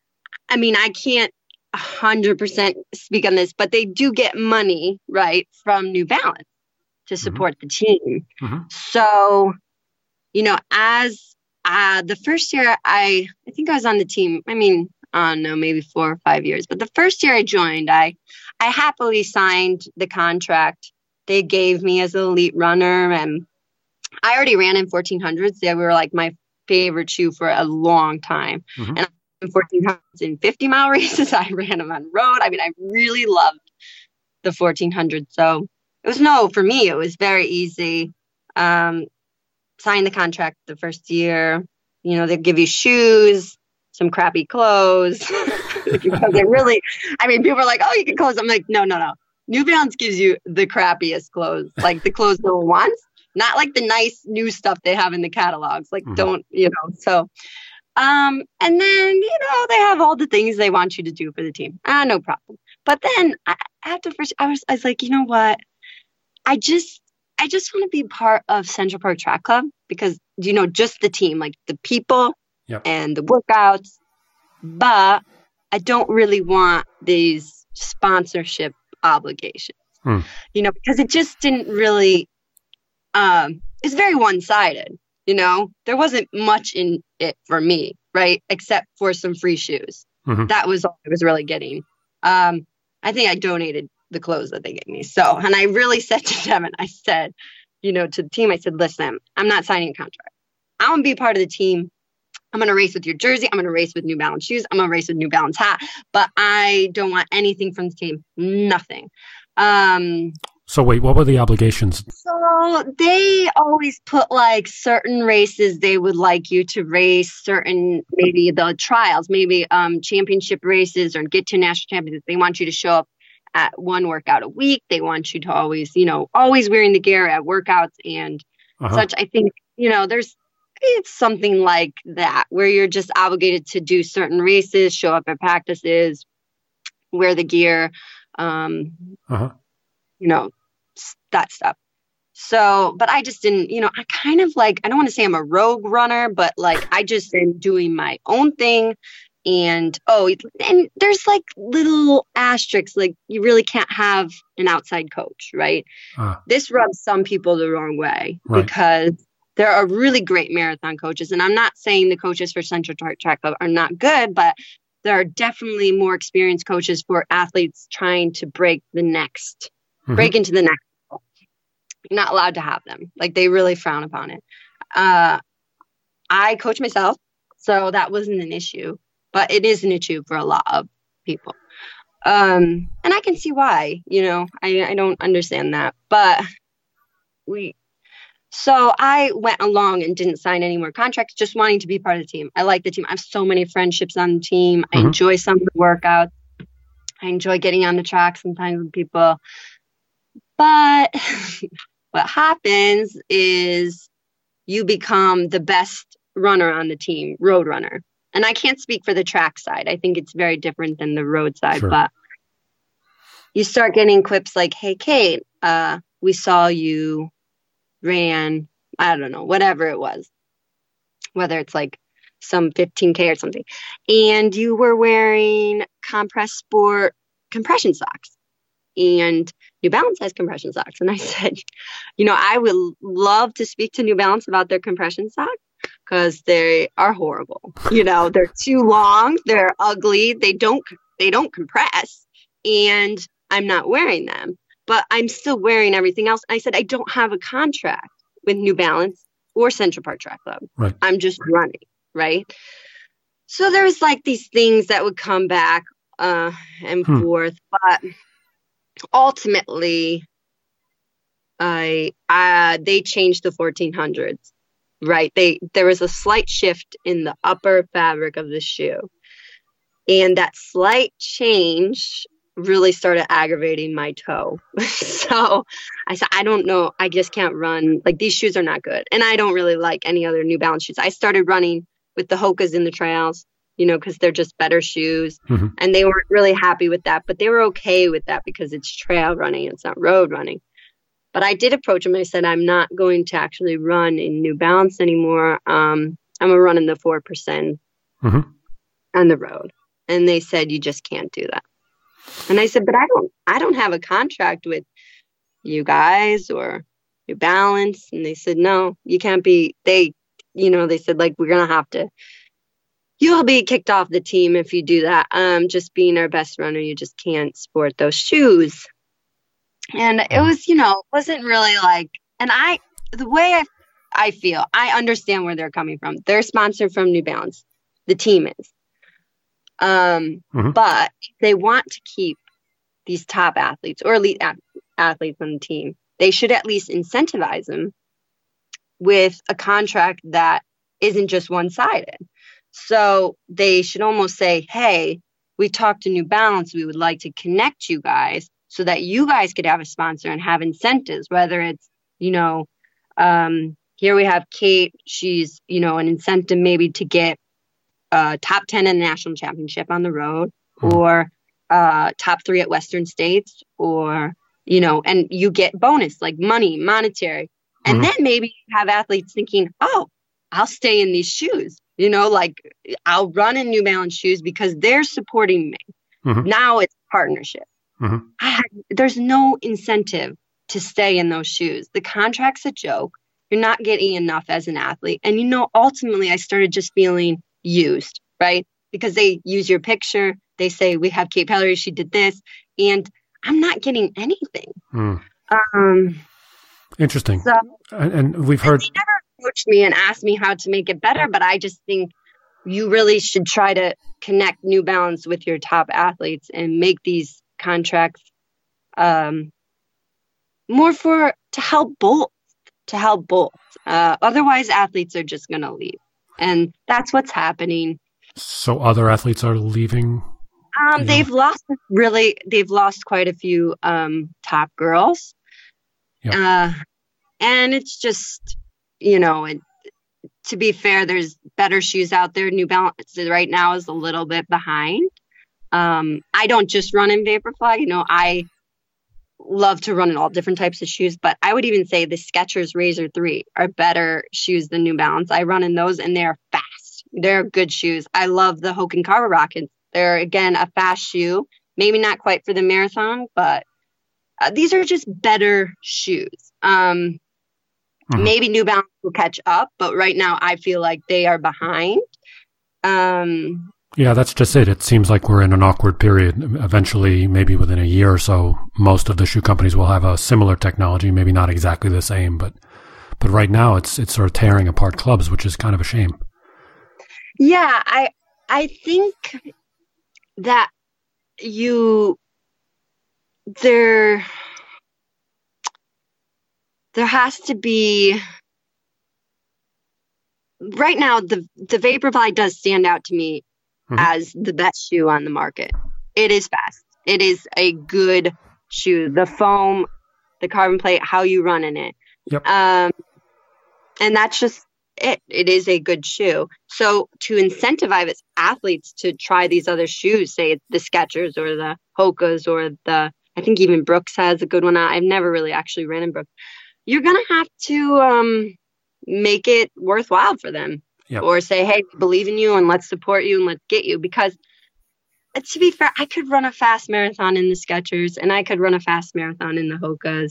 I mean, I can't one hundred percent speak on this, but they do get money, right, from New Balance to support mm-hmm. the team. Mm-hmm. So, you know, as uh, the first year I, I think I was on the team, I mean, I don't know, maybe four or five years, but the first year I joined, I, I happily signed the contract they gave me as an elite runner. And I already ran in fourteen hundreds. They were like my favorite shoe for a long time. Mm-hmm. And in fourteen hundreds in fifty mile races, I ran them on road. I mean, I really loved the fourteen hundred. So it was no, for me, it was very easy. Um, sign the contract the first year, you know, they give you shoes, some crappy clothes. Because they really, I mean, people are like, oh, you can clothes. I'm like, no, no, no. New Balance gives you the crappiest clothes, like the clothes no one wants, not like the nice new stuff they have in the catalogs. Like, mm-hmm. don't, you know, so, um, and then, you know, they have all the things they want you to do for the team. Ah, no problem. But then I, after first, I was, I was like, you know what? I just, I just want to be part of Central Park Track Club because, you know, just the team, like the people yep. and the workouts, but I don't really want these sponsorship obligations, hmm. you know, because it just didn't really, um, it's very one-sided, you know, there wasn't much in it for me, right? Except for some free shoes. Mm-hmm. That was all I was really getting. Um, I think I donated the clothes that they gave me. So, and I really said to Devin, I said, you know, to the team, I said, listen, I'm not signing a contract. I want to be part of the team. I'm going to race with your jersey. I'm going to race with New Balance shoes. I'm going to race with New Balance hat, but I don't want anything from the team. Nothing. Um, so wait, what were the obligations? So they always put like certain races they would like you to race, certain, maybe the trials, maybe um, championship races or get to national championships. They want you to show up at one workout a week. They want you to always, you know, always wearing the gear at workouts and uh-huh. such. I think, you know, there's, it's something like that where you're just obligated to do certain races, show up at practices, wear the gear, um, uh-huh. you know, that stuff. So, but I just didn't, you know, I kind of like, I don't want to say I'm a rogue runner, but like, I just am doing my own thing. And, oh, and there's like little asterisks, like you really can't have an outside coach, right? Uh, this rubs some people the wrong way right. because there are really great marathon coaches. And I'm not saying the coaches for Central Park Track Club are not good, but there are definitely more experienced coaches for athletes trying to break the next, mm-hmm. break into the next level. You're not allowed to have them. Like they really frown upon it. Uh, I coach myself, so that wasn't an issue. But it is an issue for a lot of people. Um, and I can see why, you know, I, I don't understand that. But we, so I went along and didn't sign any more contracts, just wanting to be part of the team. I like the team. I have so many friendships on the team. Mm-hmm. I enjoy some of the workouts. I enjoy getting on the track sometimes with people. But what happens is you become the best runner on the team, road runner. And I can't speak for the track side. I think it's very different than the road side. Sure. But you start getting quips like, hey, Kate, uh, we saw you ran, I don't know, whatever it was, whether it's like some fifteen K or something. And you were wearing Compress Sport compression socks. And New Balance has compression socks. And I said, you know, I would love to speak to New Balance about their compression socks because they are horrible. You know, they're too long, they're ugly, they don't they don't compress, and I'm not wearing them. But I'm still wearing everything else. I said, I don't have a contract with New Balance or Central Park Track Club. Right. I'm just running, right? So there's like these things that would come back uh, and Hmm. forth, but ultimately, I uh, they changed the fourteen hundreds, right? They there was a slight shift in the upper fabric of the shoe, and that slight change really started aggravating my toe. So I said, I don't know, I just can't run. Like, these shoes are not good, and I don't really like any other New Balance shoes. I started running with the Hokas in the trails, you know, because they're just better shoes. Mhm. And they weren't really happy with that, but they were okay with that because it's trail running, it's not road running. But I did approach them. I said, I'm not going to actually run in New Balance anymore. Um, I'm going to run in the four percent Mhm. on the road. And they said, you just can't do that. And I said, but I don't, I don't have a contract with you guys or New Balance. And they said, no, you can't be, they, you know, they said, like, we're going to have to, you'll be kicked off the team if you do that. Um, just being our best runner, you just can't sport those shoes. And it was, you know, wasn't really like, and I, the way I, I feel, I understand where they're coming from. They're sponsored from New Balance. The team is. Um, Mhm. but they want to keep these top athletes or elite ath- athletes on the team. They should at least incentivize them with a contract that isn't just one-sided. So they should almost say, hey, we talked to New Balance. We would like to connect you guys so that you guys could have a sponsor and have incentives, whether it's, you know, um, here we have Kate. She's, you know, an incentive maybe to get uh, top ten in the national championship on the road, Mhm. or uh, top three at Western States, or, you know, and you get bonus like money, monetary. And Mhm. then maybe you have athletes thinking, oh, I'll stay in these shoes. You know, like, I'll run in New Balance shoes because they're supporting me. Mhm. Now it's partnership. Mhm. I had, there's no incentive to stay in those shoes. The contract's a joke. You're not getting enough as an athlete. And, you know, ultimately I started just feeling used, right? Because they use your picture. They say, we have Kate Pellery, she did this. And I'm not getting anything. Mm. Um, Interesting. so And, and we've heard. they never approached me and asked me how to make it better, but I just think you really should try to connect New Balance with your top athletes and make these contracts um, more for to help both, to help both. Uh, otherwise, athletes are just going to leave, and that's what's happening. So other athletes are leaving. Um, Yeah. They've lost really, they've lost quite a few um, top girls, Yeah. uh, and it's just, you know, it, to be fair, there's better shoes out there. New Balance right now is a little bit behind. Um, I don't just run in Vaporfly. You know, I love to run in all different types of shoes, but I would even say the Skechers Razor three are better shoes than New Balance. I run in those and they're fast. They're good shoes. I love the Hoka Carver Rockets. They're, again, a fast shoe. Maybe not quite for the marathon, but uh, these are just better shoes. Um, Mhm. Maybe New Balance will catch up, but right now I feel like they are behind. Um, Yeah, that's just it. It seems like we're in an awkward period. Eventually, maybe within a year or so, most of the shoe companies will have a similar technology, maybe not exactly the same, but but right now it's it's sort of tearing apart clubs, which is kind of a shame. yeah, I I think that you there there has to be right now the the Vaporfly does stand out to me Mhm. as the best shoe on the market. It is fast. It is a good shoe. The foam, the carbon plate, how you run in it. Yep. Um, and that's just it. It is a good shoe. So to incentivize athletes to try these other shoes, say it's the Skechers or the Hoka's or the, I think even Brooks has a good one. I've never really actually ran in Brooks. You're going to have to um, make it worthwhile for them. Yep. Or say, hey, we believe in you and let's support you and let's get you. Because uh, to be fair, I could run a fast marathon in the Skechers and I could run a fast marathon in the Hoka's.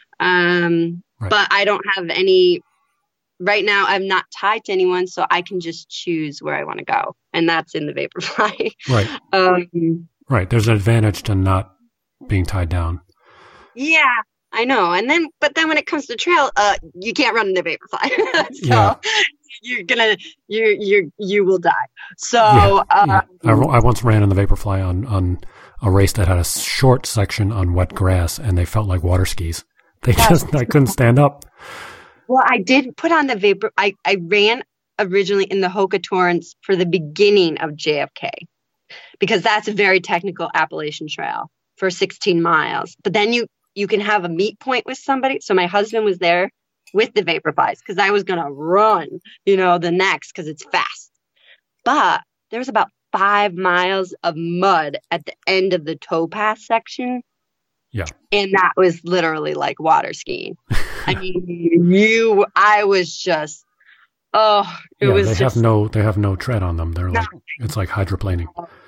Um, right. But I don't have any, right now I'm not tied to anyone, so I can just choose where I want to go. And that's in the Vaporfly. Right. um, right. There's an advantage to not being tied down. Yeah, I know. And then, but then when it comes to trail, uh, you can't run in the Vaporfly. so Yeah. you're gonna, you you you will die. So Yeah, um, yeah. I, I once ran in the Vaporfly on, on a race that had a short section on wet grass, and they felt like water skis. They Yes. just, I couldn't stand up. well, I did put on the Vapor. I I ran originally in the Hoka Torrents for the beginning of J F K because that's a very technical Appalachian Trail for sixteen miles. But then you you can have a meet point with somebody. So my husband was there with the Vaporflies because I was going to run, you know, the next because it's fast. But there was about five miles of mud at the end of the towpath section. Yeah. And that was literally like water skiing. I mean, you, I was just, oh, it yeah, was they just. have no, they have no tread on them. They're No. like, it's like hydroplaning.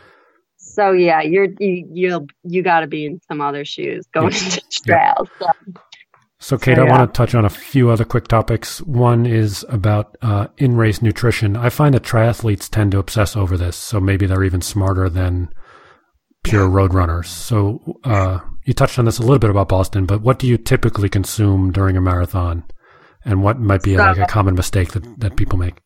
So yeah, you're, you, you'll, you got to be in some other shoes going Yeah. into trails. So. So, Kate, So, I yeah. want to touch on a few other quick topics. One is about uh, in-race nutrition. I find that triathletes tend to obsess over this, so maybe they're even smarter than pure road runners. So uh, you touched on this a little bit about Boston, but what do you typically consume during a marathon? And what might be So- like a common mistake that, that people make?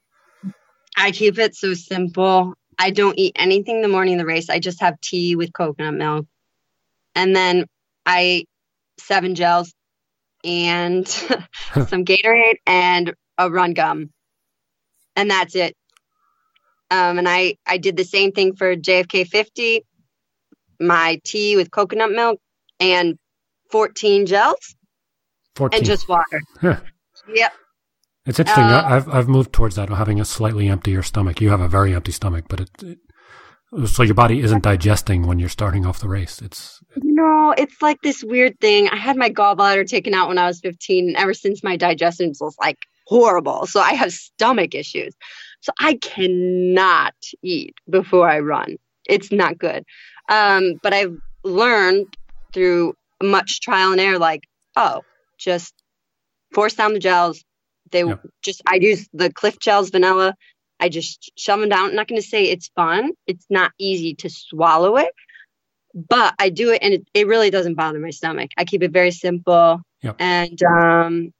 I keep it so simple. I don't eat anything the morning of the race. I just have tea with coconut milk. And then I seven gels and some Gatorade and a run gum. And that's it. Um, and I, I did the same thing for J F K fifty, my tea with coconut milk and fourteen gels fourteen. and just water. Huh. Yep. It's interesting. Uh, I- I've I've moved towards that, having a slightly emptier stomach. You have a very empty stomach, but it, it so your body isn't digesting when you're starting off the race. It's You know, it's like this weird thing. I had my gallbladder taken out when I was fifteen, and ever since my digestion was like horrible. So I have stomach issues. So I cannot eat before I run. It's not good. Um, but I've learned through much trial and error, like, oh, just force down the gels. They Yep. just, I use the Cliff Gels vanilla. I just shove them down. I'm not going to say it's fun. It's not easy to swallow it. But I do it, and it, it really doesn't bother my stomach. I keep it very simple, Yep. and um,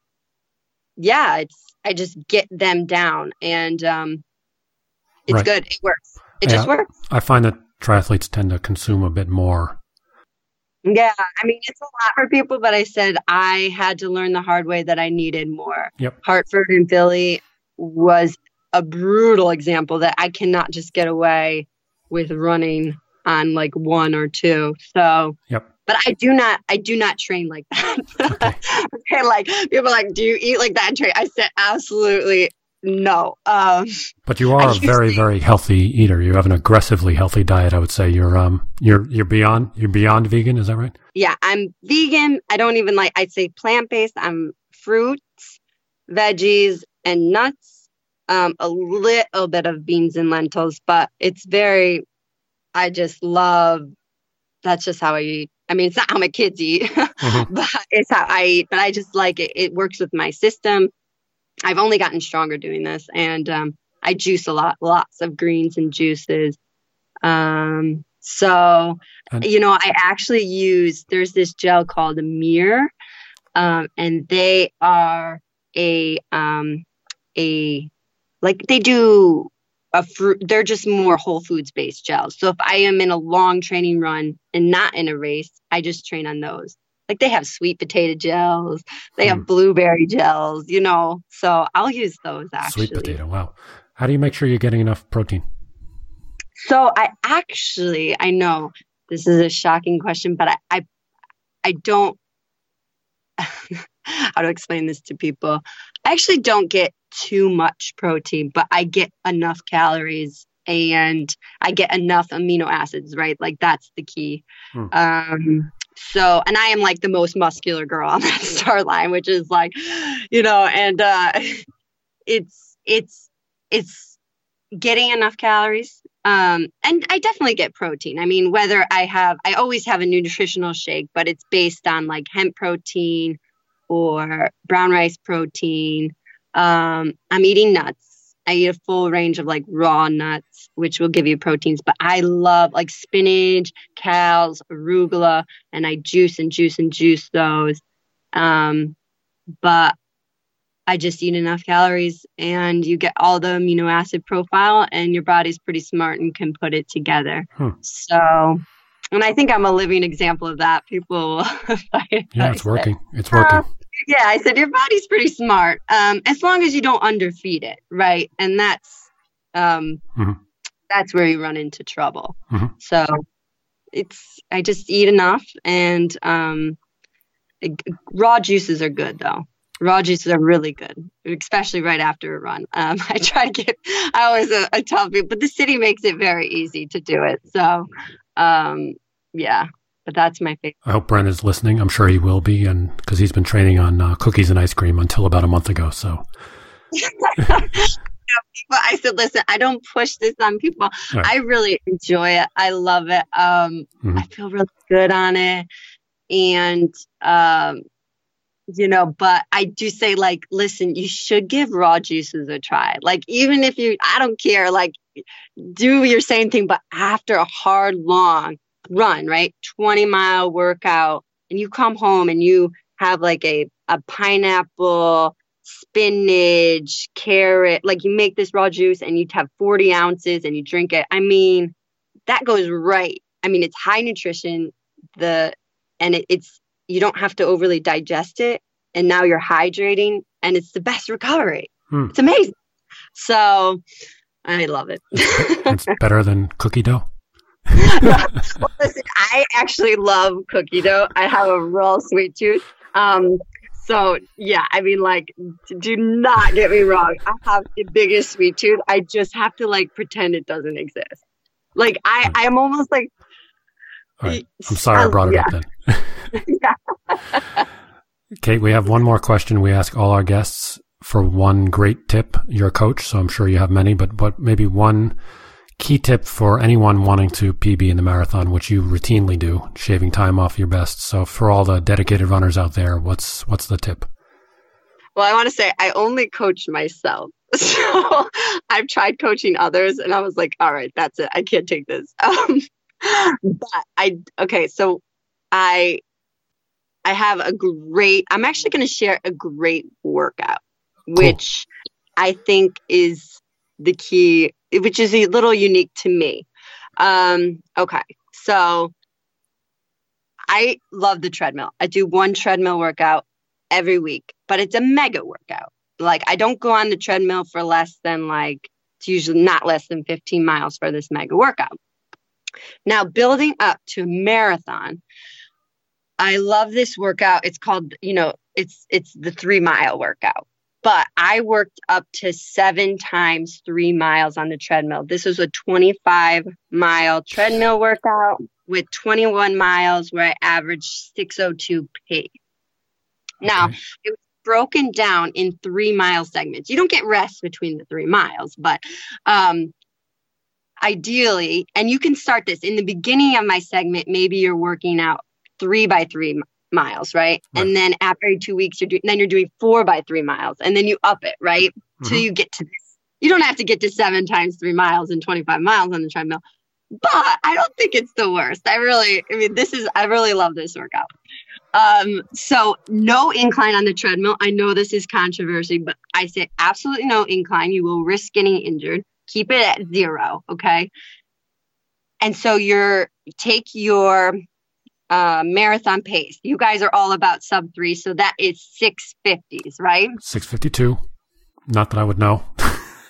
yeah, it's I just get them down, and um, it's Right. good. It works. It Yeah. just works. I find that triathletes tend to consume a bit more. Yeah, I mean it's a lot for people, but I said I had to learn the hard way that I needed more. Yep. Hartford and Philly was a brutal example that I cannot just get away with running on like one or two. So, Yep. but I do not, I do not train like that. Okay. Okay, like people are like, do you eat like that and train? I said, absolutely no. Um, But you are I a very, usually- very healthy eater. You have an aggressively healthy diet. I would say you're um you're you're beyond you're beyond vegan. Is that right? yeah, I'm vegan. I don't even like, I'd say plant-based. I'm fruits, veggies, and nuts. Um, a little bit of beans and lentils, but it's very, I just love, that's just how I eat. I mean, it's not how my kids eat, Mhm. but it's how I eat. But I just like it. It works with my system. I've only gotten stronger doing this, and um, I juice a lot, lots of greens and juices. Um, so, And- you know, I actually use, there's this gel called a Mir, um, and they are a, um, a, like they do a fruit, they're just more whole foods based gels. So if I am in a long training run and not in a race, I just train on those. Like they have sweet potato gels, they have Hmm. blueberry gels, you know, so I'll use those actually. Sweet potato. Wow. How do you make sure you're getting enough protein? So I actually, I know, this is a shocking question, but I, I, I don't, how to explain this to people. I actually don't get too much protein, but I get enough calories and I get enough amino acids, right? Like that's the key. Hmm. Um, so, and I am like the most muscular girl on that start line, which is like, you know, and, uh, it's, it's, it's getting enough calories. Um, and I definitely get protein. I mean, whether I have, I always have a nutritional shake, but it's based on like hemp protein or brown rice protein. Um, I'm eating nuts. I eat a full range of like raw nuts, which will give you proteins, but I love like spinach, cows, arugula, and I juice and juice and juice those. Um, but I just eat enough calories and you get all the amino acid profile and your body's pretty smart and can put it together. Hmm. So, and I think I'm a living example of that. People, yeah, it's working. It's working. Uh, yeah. I said, your body's pretty smart. Um, as long as you don't underfeed it. Right. And that's, um, mm-hmm. that's where you run into trouble. Mm-hmm. So it's, I just eat enough and, um, it, raw juices are good though. Raw juices are really good, especially right after a run. Um, I try to get, I always uh, I tell people, but the city makes it very easy to do it. So, um, yeah, but that's my favorite. I hope Brent is listening. I'm sure he will be, and because he's been training on uh, cookies and ice cream until about a month ago. So, I said, listen, I don't push this on people. Right. I really enjoy it. I love it. Um, mm-hmm. I feel really good on it, and um. You know, but I do say like, listen, you should give raw juices a try. Like, even if you, I don't care, like do your same thing, but after a hard, long run, right? twenty mile workout and you come home and you have like a, a pineapple, spinach, carrot, like you make this raw juice and you have forty ounces and you drink it. I mean, that goes right. I mean, it's high nutrition, the, and it, it's, you don't have to overly digest it. And now you're hydrating and it's the best recovery. Hmm. It's amazing. So I love it. It's better than cookie dough. Well, listen, I actually love cookie dough. I have a real sweet tooth. Um, so yeah, I mean, like, do not get me wrong. I have the biggest sweet tooth. I just have to like pretend it doesn't exist. Like I, I'm almost like, all right. I'm sorry I brought it yeah. up then. Yeah. Kate, we have one more question we ask all our guests for one great tip. You're a coach, so I'm sure you have many, but, but maybe one key tip for anyone wanting to P B in the marathon, which you routinely do, shaving time off your best. So for all the dedicated runners out there, what's what's the tip? Well, I want to say I only coach myself. So I've tried coaching others and I was like, all right, that's it. I can't take this. Um, but I, okay, so I, I have a great, I'm actually going to share a great workout, which cool. I think is the key, which is a little unique to me. Um, okay. So I love the treadmill. I do one treadmill workout every week, but it's a mega workout. Like I don't go on the treadmill for less than like, it's usually not less than fifteen miles for this mega workout. Now building up to a marathon, I love this workout. It's called, you know, it's, it's the three mile workout, but I worked up to seven times three miles on the treadmill. This was a twenty-five mile treadmill workout with twenty-one miles where I averaged six oh two pace. Now okay. It was broken down in three mile segments. You don't get rest between the three miles, but, um, ideally, and you can start this in the beginning of my segment, maybe you're working out three by three miles, right? right. And then after two weeks, you're doing, then you're doing four by three miles, and then you up it, right? Mm-hmm. Till you get to this. You don't have to get to seven times three miles and twenty-five miles on the treadmill, but I don't think it's the worst. I really, I mean, this is, I really love this workout. Um, so no incline on the treadmill. I know this is controversy, but I say absolutely no incline. You will risk getting injured. Keep it at zero. Okay. And so you're, take your, uh, marathon pace. You guys are all about sub three. So that is six fifties, right? six fifty-two. Not that I would know.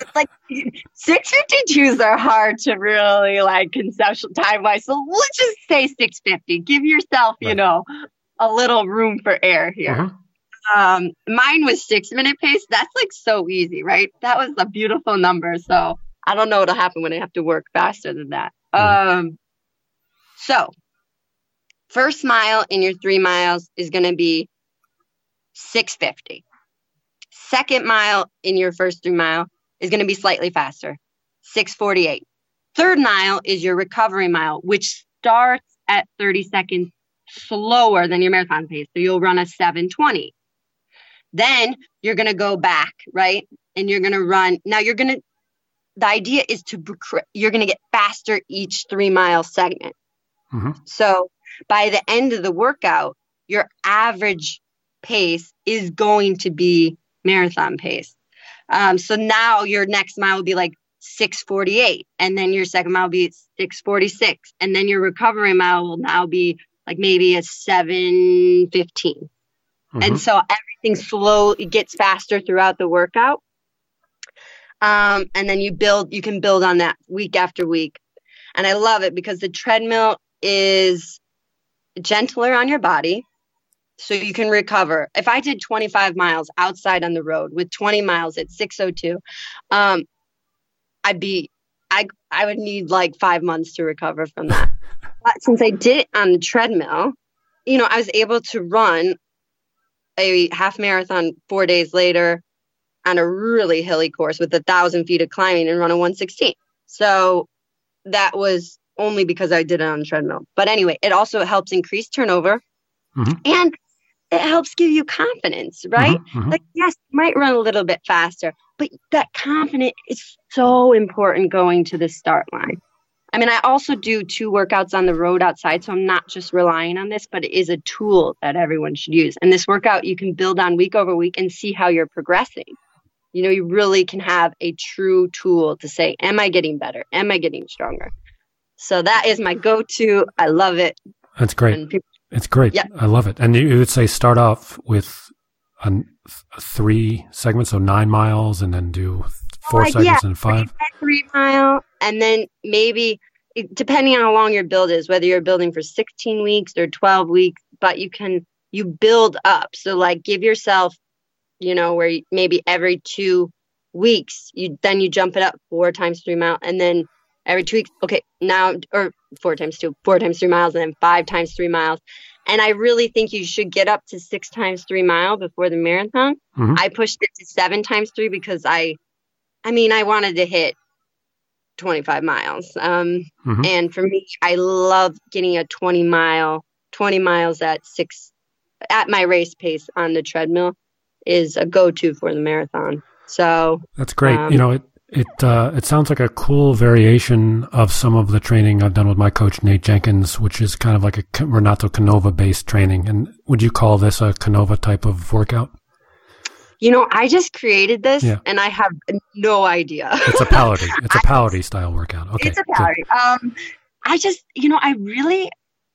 like six fifty-twos are hard to really like conceptual time wise. So let's just say six fifty. Give yourself, you Right. know, a little room for error here. Uh-huh. Um, mine was six minute pace. That's like so easy, right? That was a beautiful number. So I don't know what'll happen when I have to work faster than that. Mhm. Um, so first mile in your three miles is going to be six fifty. Second mile in your first three mile is going to be slightly faster, six forty-eight. Third mile is your recovery mile, which starts at thirty seconds slower than your marathon pace. So you'll run a seven twenty. Then you're going to go back, right? And you're going to run. Now you're going to, the idea is to, you're going to get faster each three mile segment. Mhm. So by the end of the workout, your average pace is going to be marathon pace. Um, so now your next mile will be like six forty-eight, and then your second mile will be six forty-six, and then your recovery mile will now be like maybe a seven fifteen. Mhm. And so everything slow, it gets faster throughout the workout. Um, and then you build, you can build on that week after week. And I love it because the treadmill is gentler on your body, so you can recover. If I did twenty-five miles outside on the road with twenty miles at six oh two, um, I'd be, I, I would need like five months to recover from that. But since I did it on the treadmill, you know, I was able to run a half marathon four days later on a really hilly course with a thousand feet of climbing and run a one sixteen. So that was only because I did it on the treadmill. But anyway, it also helps increase turnover, Mhm. and it helps give you confidence, right? Mhm. Mhm. Like, yes, you might run a little bit faster, but that confidence is so important going to the start line. I mean, I also do two workouts on the road outside, so I'm not just relying on this, but it is a tool that everyone should use. And this workout you can build on week over week and see how you're progressing. You know, you really can have a true tool to say, am I getting better? Am I getting stronger? So that is my go-to. I love it. That's great. And people, It's great. Yeah. I love it. And you would say start off with a, a three segments, so nine miles, and then do four Oh, segments yeah. and five. three mile, and then maybe it- depending on how long your build is, whether you're building for sixteen weeks or twelve weeks, but you can, you build up. So like give yourself, you know, where you, maybe every two weeks, you, then you jump it up four times three mile, and then every two weeks, okay, now, or four times two, four times three miles, and then five times three miles. And I really think you should get up to six times three mile before the marathon. Mhm. I pushed it to seven times three because I, I mean, I wanted to hit twenty-five miles. Um, Mhm. and for me, I love getting a twenty mile, twenty miles at six, at my race pace on the treadmill is a go-to for the marathon. So That's great. Um, you know, it it uh, it sounds like a cool variation of some of the training I've done with my coach Nate Jenkins, which is kind of like a Renato Canova based training. And would you call this a Canova type of workout? you know, I just created this Yeah. and I have no idea. It's a Palady. It's a Palady style workout. Okay. It's a good. calorie. Um, I just, you know, I really,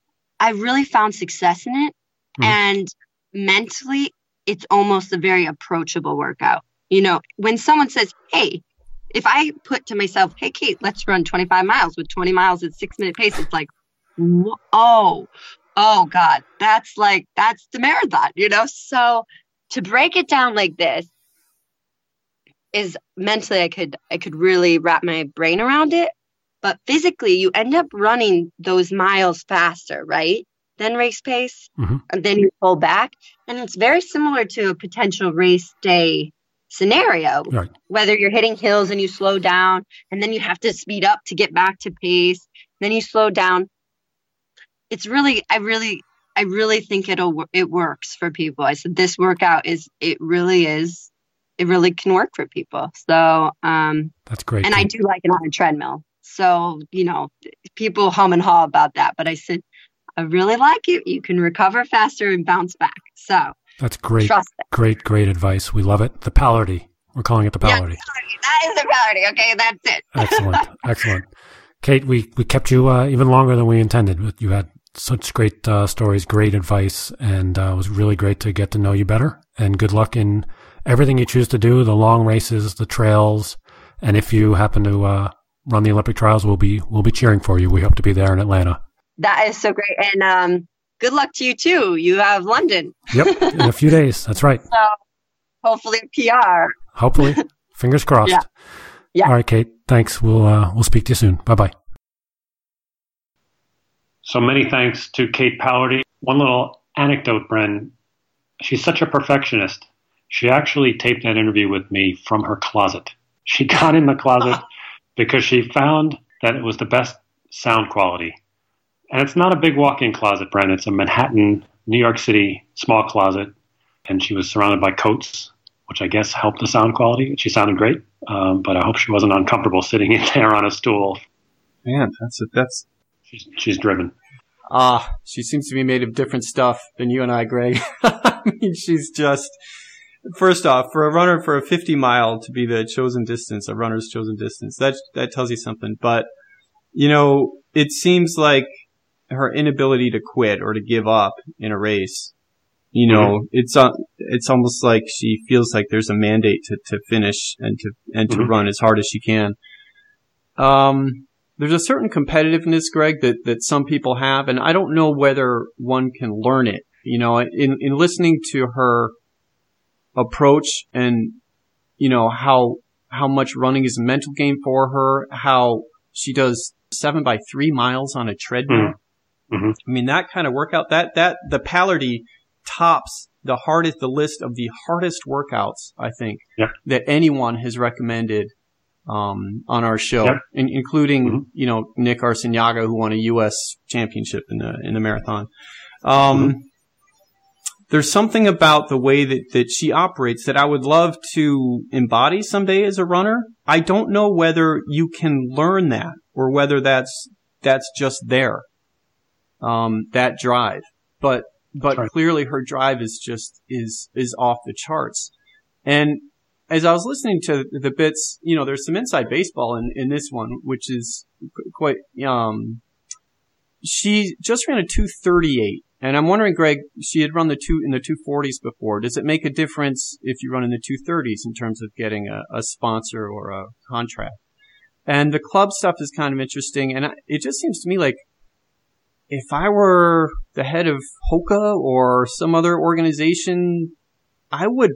I really found success in it, Mhm. and mentally, it's almost a very approachable workout. You know, when someone says, "Hey," if I put to myself, "Hey, Kate, let's run twenty-five miles with twenty miles at six minute pace," it's like, wh- oh, oh God, that's like that's the marathon. You know, so to break it down like this is mentally, I could, I could really wrap my brain around it. But physically, you end up running those miles faster, right? Than race pace. Mhm. And then you pull back. And it's very similar to a potential race day scenario, Right. whether you're hitting hills and you slow down, and then you have to speed up to get back to pace. Then you slow down. It's really, I really, I really think it'll, wo- it works for people. I said, this workout is, it really is, it really can work for people. So, um, That's great. and I do like it on a treadmill. So, you know, people hum and haw about that. But I said, I really like it. You can recover faster and bounce back. So That's great. trust it. Great, great advice. We love it. The Palady. We're calling it the Yeah, Palady. that is the priority. Okay, that's it. Excellent. Excellent. Kate, we, we kept you uh, even longer than we intended. You had such great uh, stories, great advice, and uh, it was really great to get to know you better. And good luck in everything you choose to do, the long races, the trails, And if you happen to uh, run the Olympic trials, we'll be we'll be cheering for you. We hope to be there in Atlanta. That is so great. And um, good luck to you, too. You have London. Yep, in a few days. That's right. So hopefully P R. Hopefully. Fingers crossed. Yeah. Yeah. All right, Kate. Thanks. We'll uh, we'll speak to you soon. Bye-bye. So many thanks to Kate Pallardy. One little anecdote, Bren. She's such a perfectionist. She actually taped that interview with me from her closet. She got in the closet because she found that it was the best sound quality. And it's not a big walk-in closet, Bren. It's a Manhattan, New York City small closet. And she was surrounded by coats, which I guess helped the sound quality. She sounded great, um, but I hope she wasn't uncomfortable sitting in there on a stool. Man, that's a, that's. She's, she's driven. Ah, she seems to be made of different stuff than you and I, Greg. I mean, she's just. First off, for a runner for a fifty mile to be the chosen distance, a runner's chosen distance, that that tells you something. But you know, it seems like her inability to quit or to give up in a race. You know, mm-hmm. it's uh, it's almost like she feels like there's a mandate to, to finish and to and to mm-hmm. run as hard as she can. Um, there's a certain competitiveness, Greg, that, that some people have, and I don't know whether one can learn it. You know, in in listening to her approach and you know how how much running is a mental game for her, how she does seven by three miles on a treadmill. Mm-hmm. I mean, that kind of workout, that that the Pallardy tops the hardest, the list of the hardest workouts, I think, yep. that anyone has recommended um, on our show, yep. in, including, mm-hmm. you know, Nick Arciniaga, who won a U S championship in the in the marathon. Um, mm-hmm. There's something about the way that, that she operates that I would love to embody someday as a runner. I don't know whether you can learn that or whether that's that's just there, um, that drive, but. But right. Clearly her drive is just, is, is off the charts. And as I was listening to the bits, you know, there's some inside baseball in, in this one, which is quite, um, she just ran a two thirty-eight. And I'm wondering, Greg, she had run the two, in the two forties before. Does it make a difference if you run in the two thirties in terms of getting a, a sponsor or a contract? And the club stuff is kind of interesting. And it just seems to me like, if I were the head of Hoka or some other organization, I would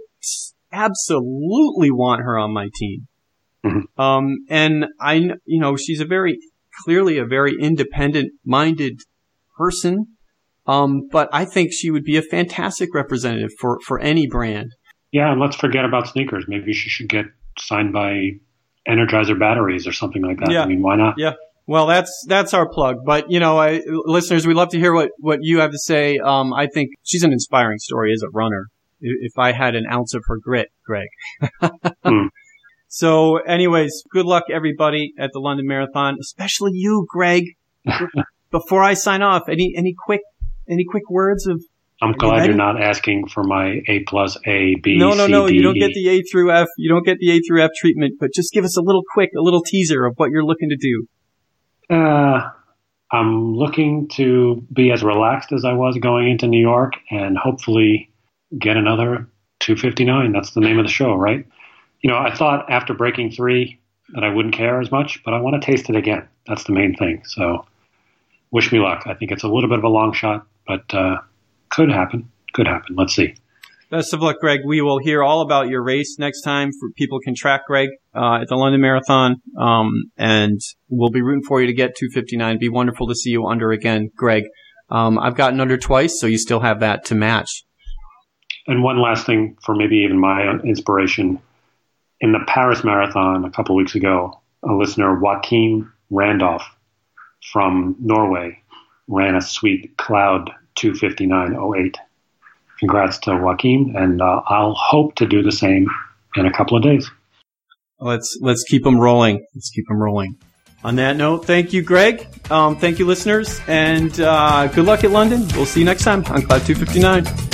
absolutely want her on my team. Mm-hmm. Um, and I, you know, she's a very, clearly a very independent-minded person. Um, but I think she would be a fantastic representative for, for any brand. Yeah, and let's forget about sneakers. Maybe she should get signed by Energizer batteries or something like that. Yeah. I mean, why not? Yeah. Well, that's that's our plug. But, you know, I, listeners, we'd love to hear what, what you have to say. Um, I think she's an inspiring story as a runner. If I had an ounce of her grit, Greg. mm. So, anyways, good luck, everybody, at the London Marathon, especially you, Greg. Before I sign off, any any quick any quick words of? I'm glad you're not asking for my A plus A, B, No, no, C, no. D, You don't E. get the A through F. You don't get the A through F treatment. But just give us a little quick, a little teaser of what you're looking to do. Uh, I'm looking to be as relaxed as I was going into New York and hopefully get another two fifty-nine. That's the name of the show, right? You know, I thought after breaking three that I wouldn't care as much, but I want to taste it again. That's the main thing. So wish me luck. I think it's a little bit of a long shot, but uh, could happen. Could happen. Let's see. Best of luck, Greg. We will hear all about your race next time. For people can track Greg uh, at the London Marathon, um, and we'll be rooting for you to get two fifty-nine. It'd be wonderful to see you under again, Greg. Um, I've gotten under twice, so you still have that to match. And one last thing for maybe even my inspiration. In the Paris Marathon a couple weeks ago, a listener, Joachim Randolph from Norway, ran a sweet Cloud two fifty-nine oh eight. Congrats to Joachim, and uh, I'll hope to do the same in a couple of days. Let's let's keep them rolling. Let's keep them rolling. On that note, thank you, Greg. Um, thank you, listeners, and uh, good luck at London. We'll see you next time on Cloud two fifty-nine.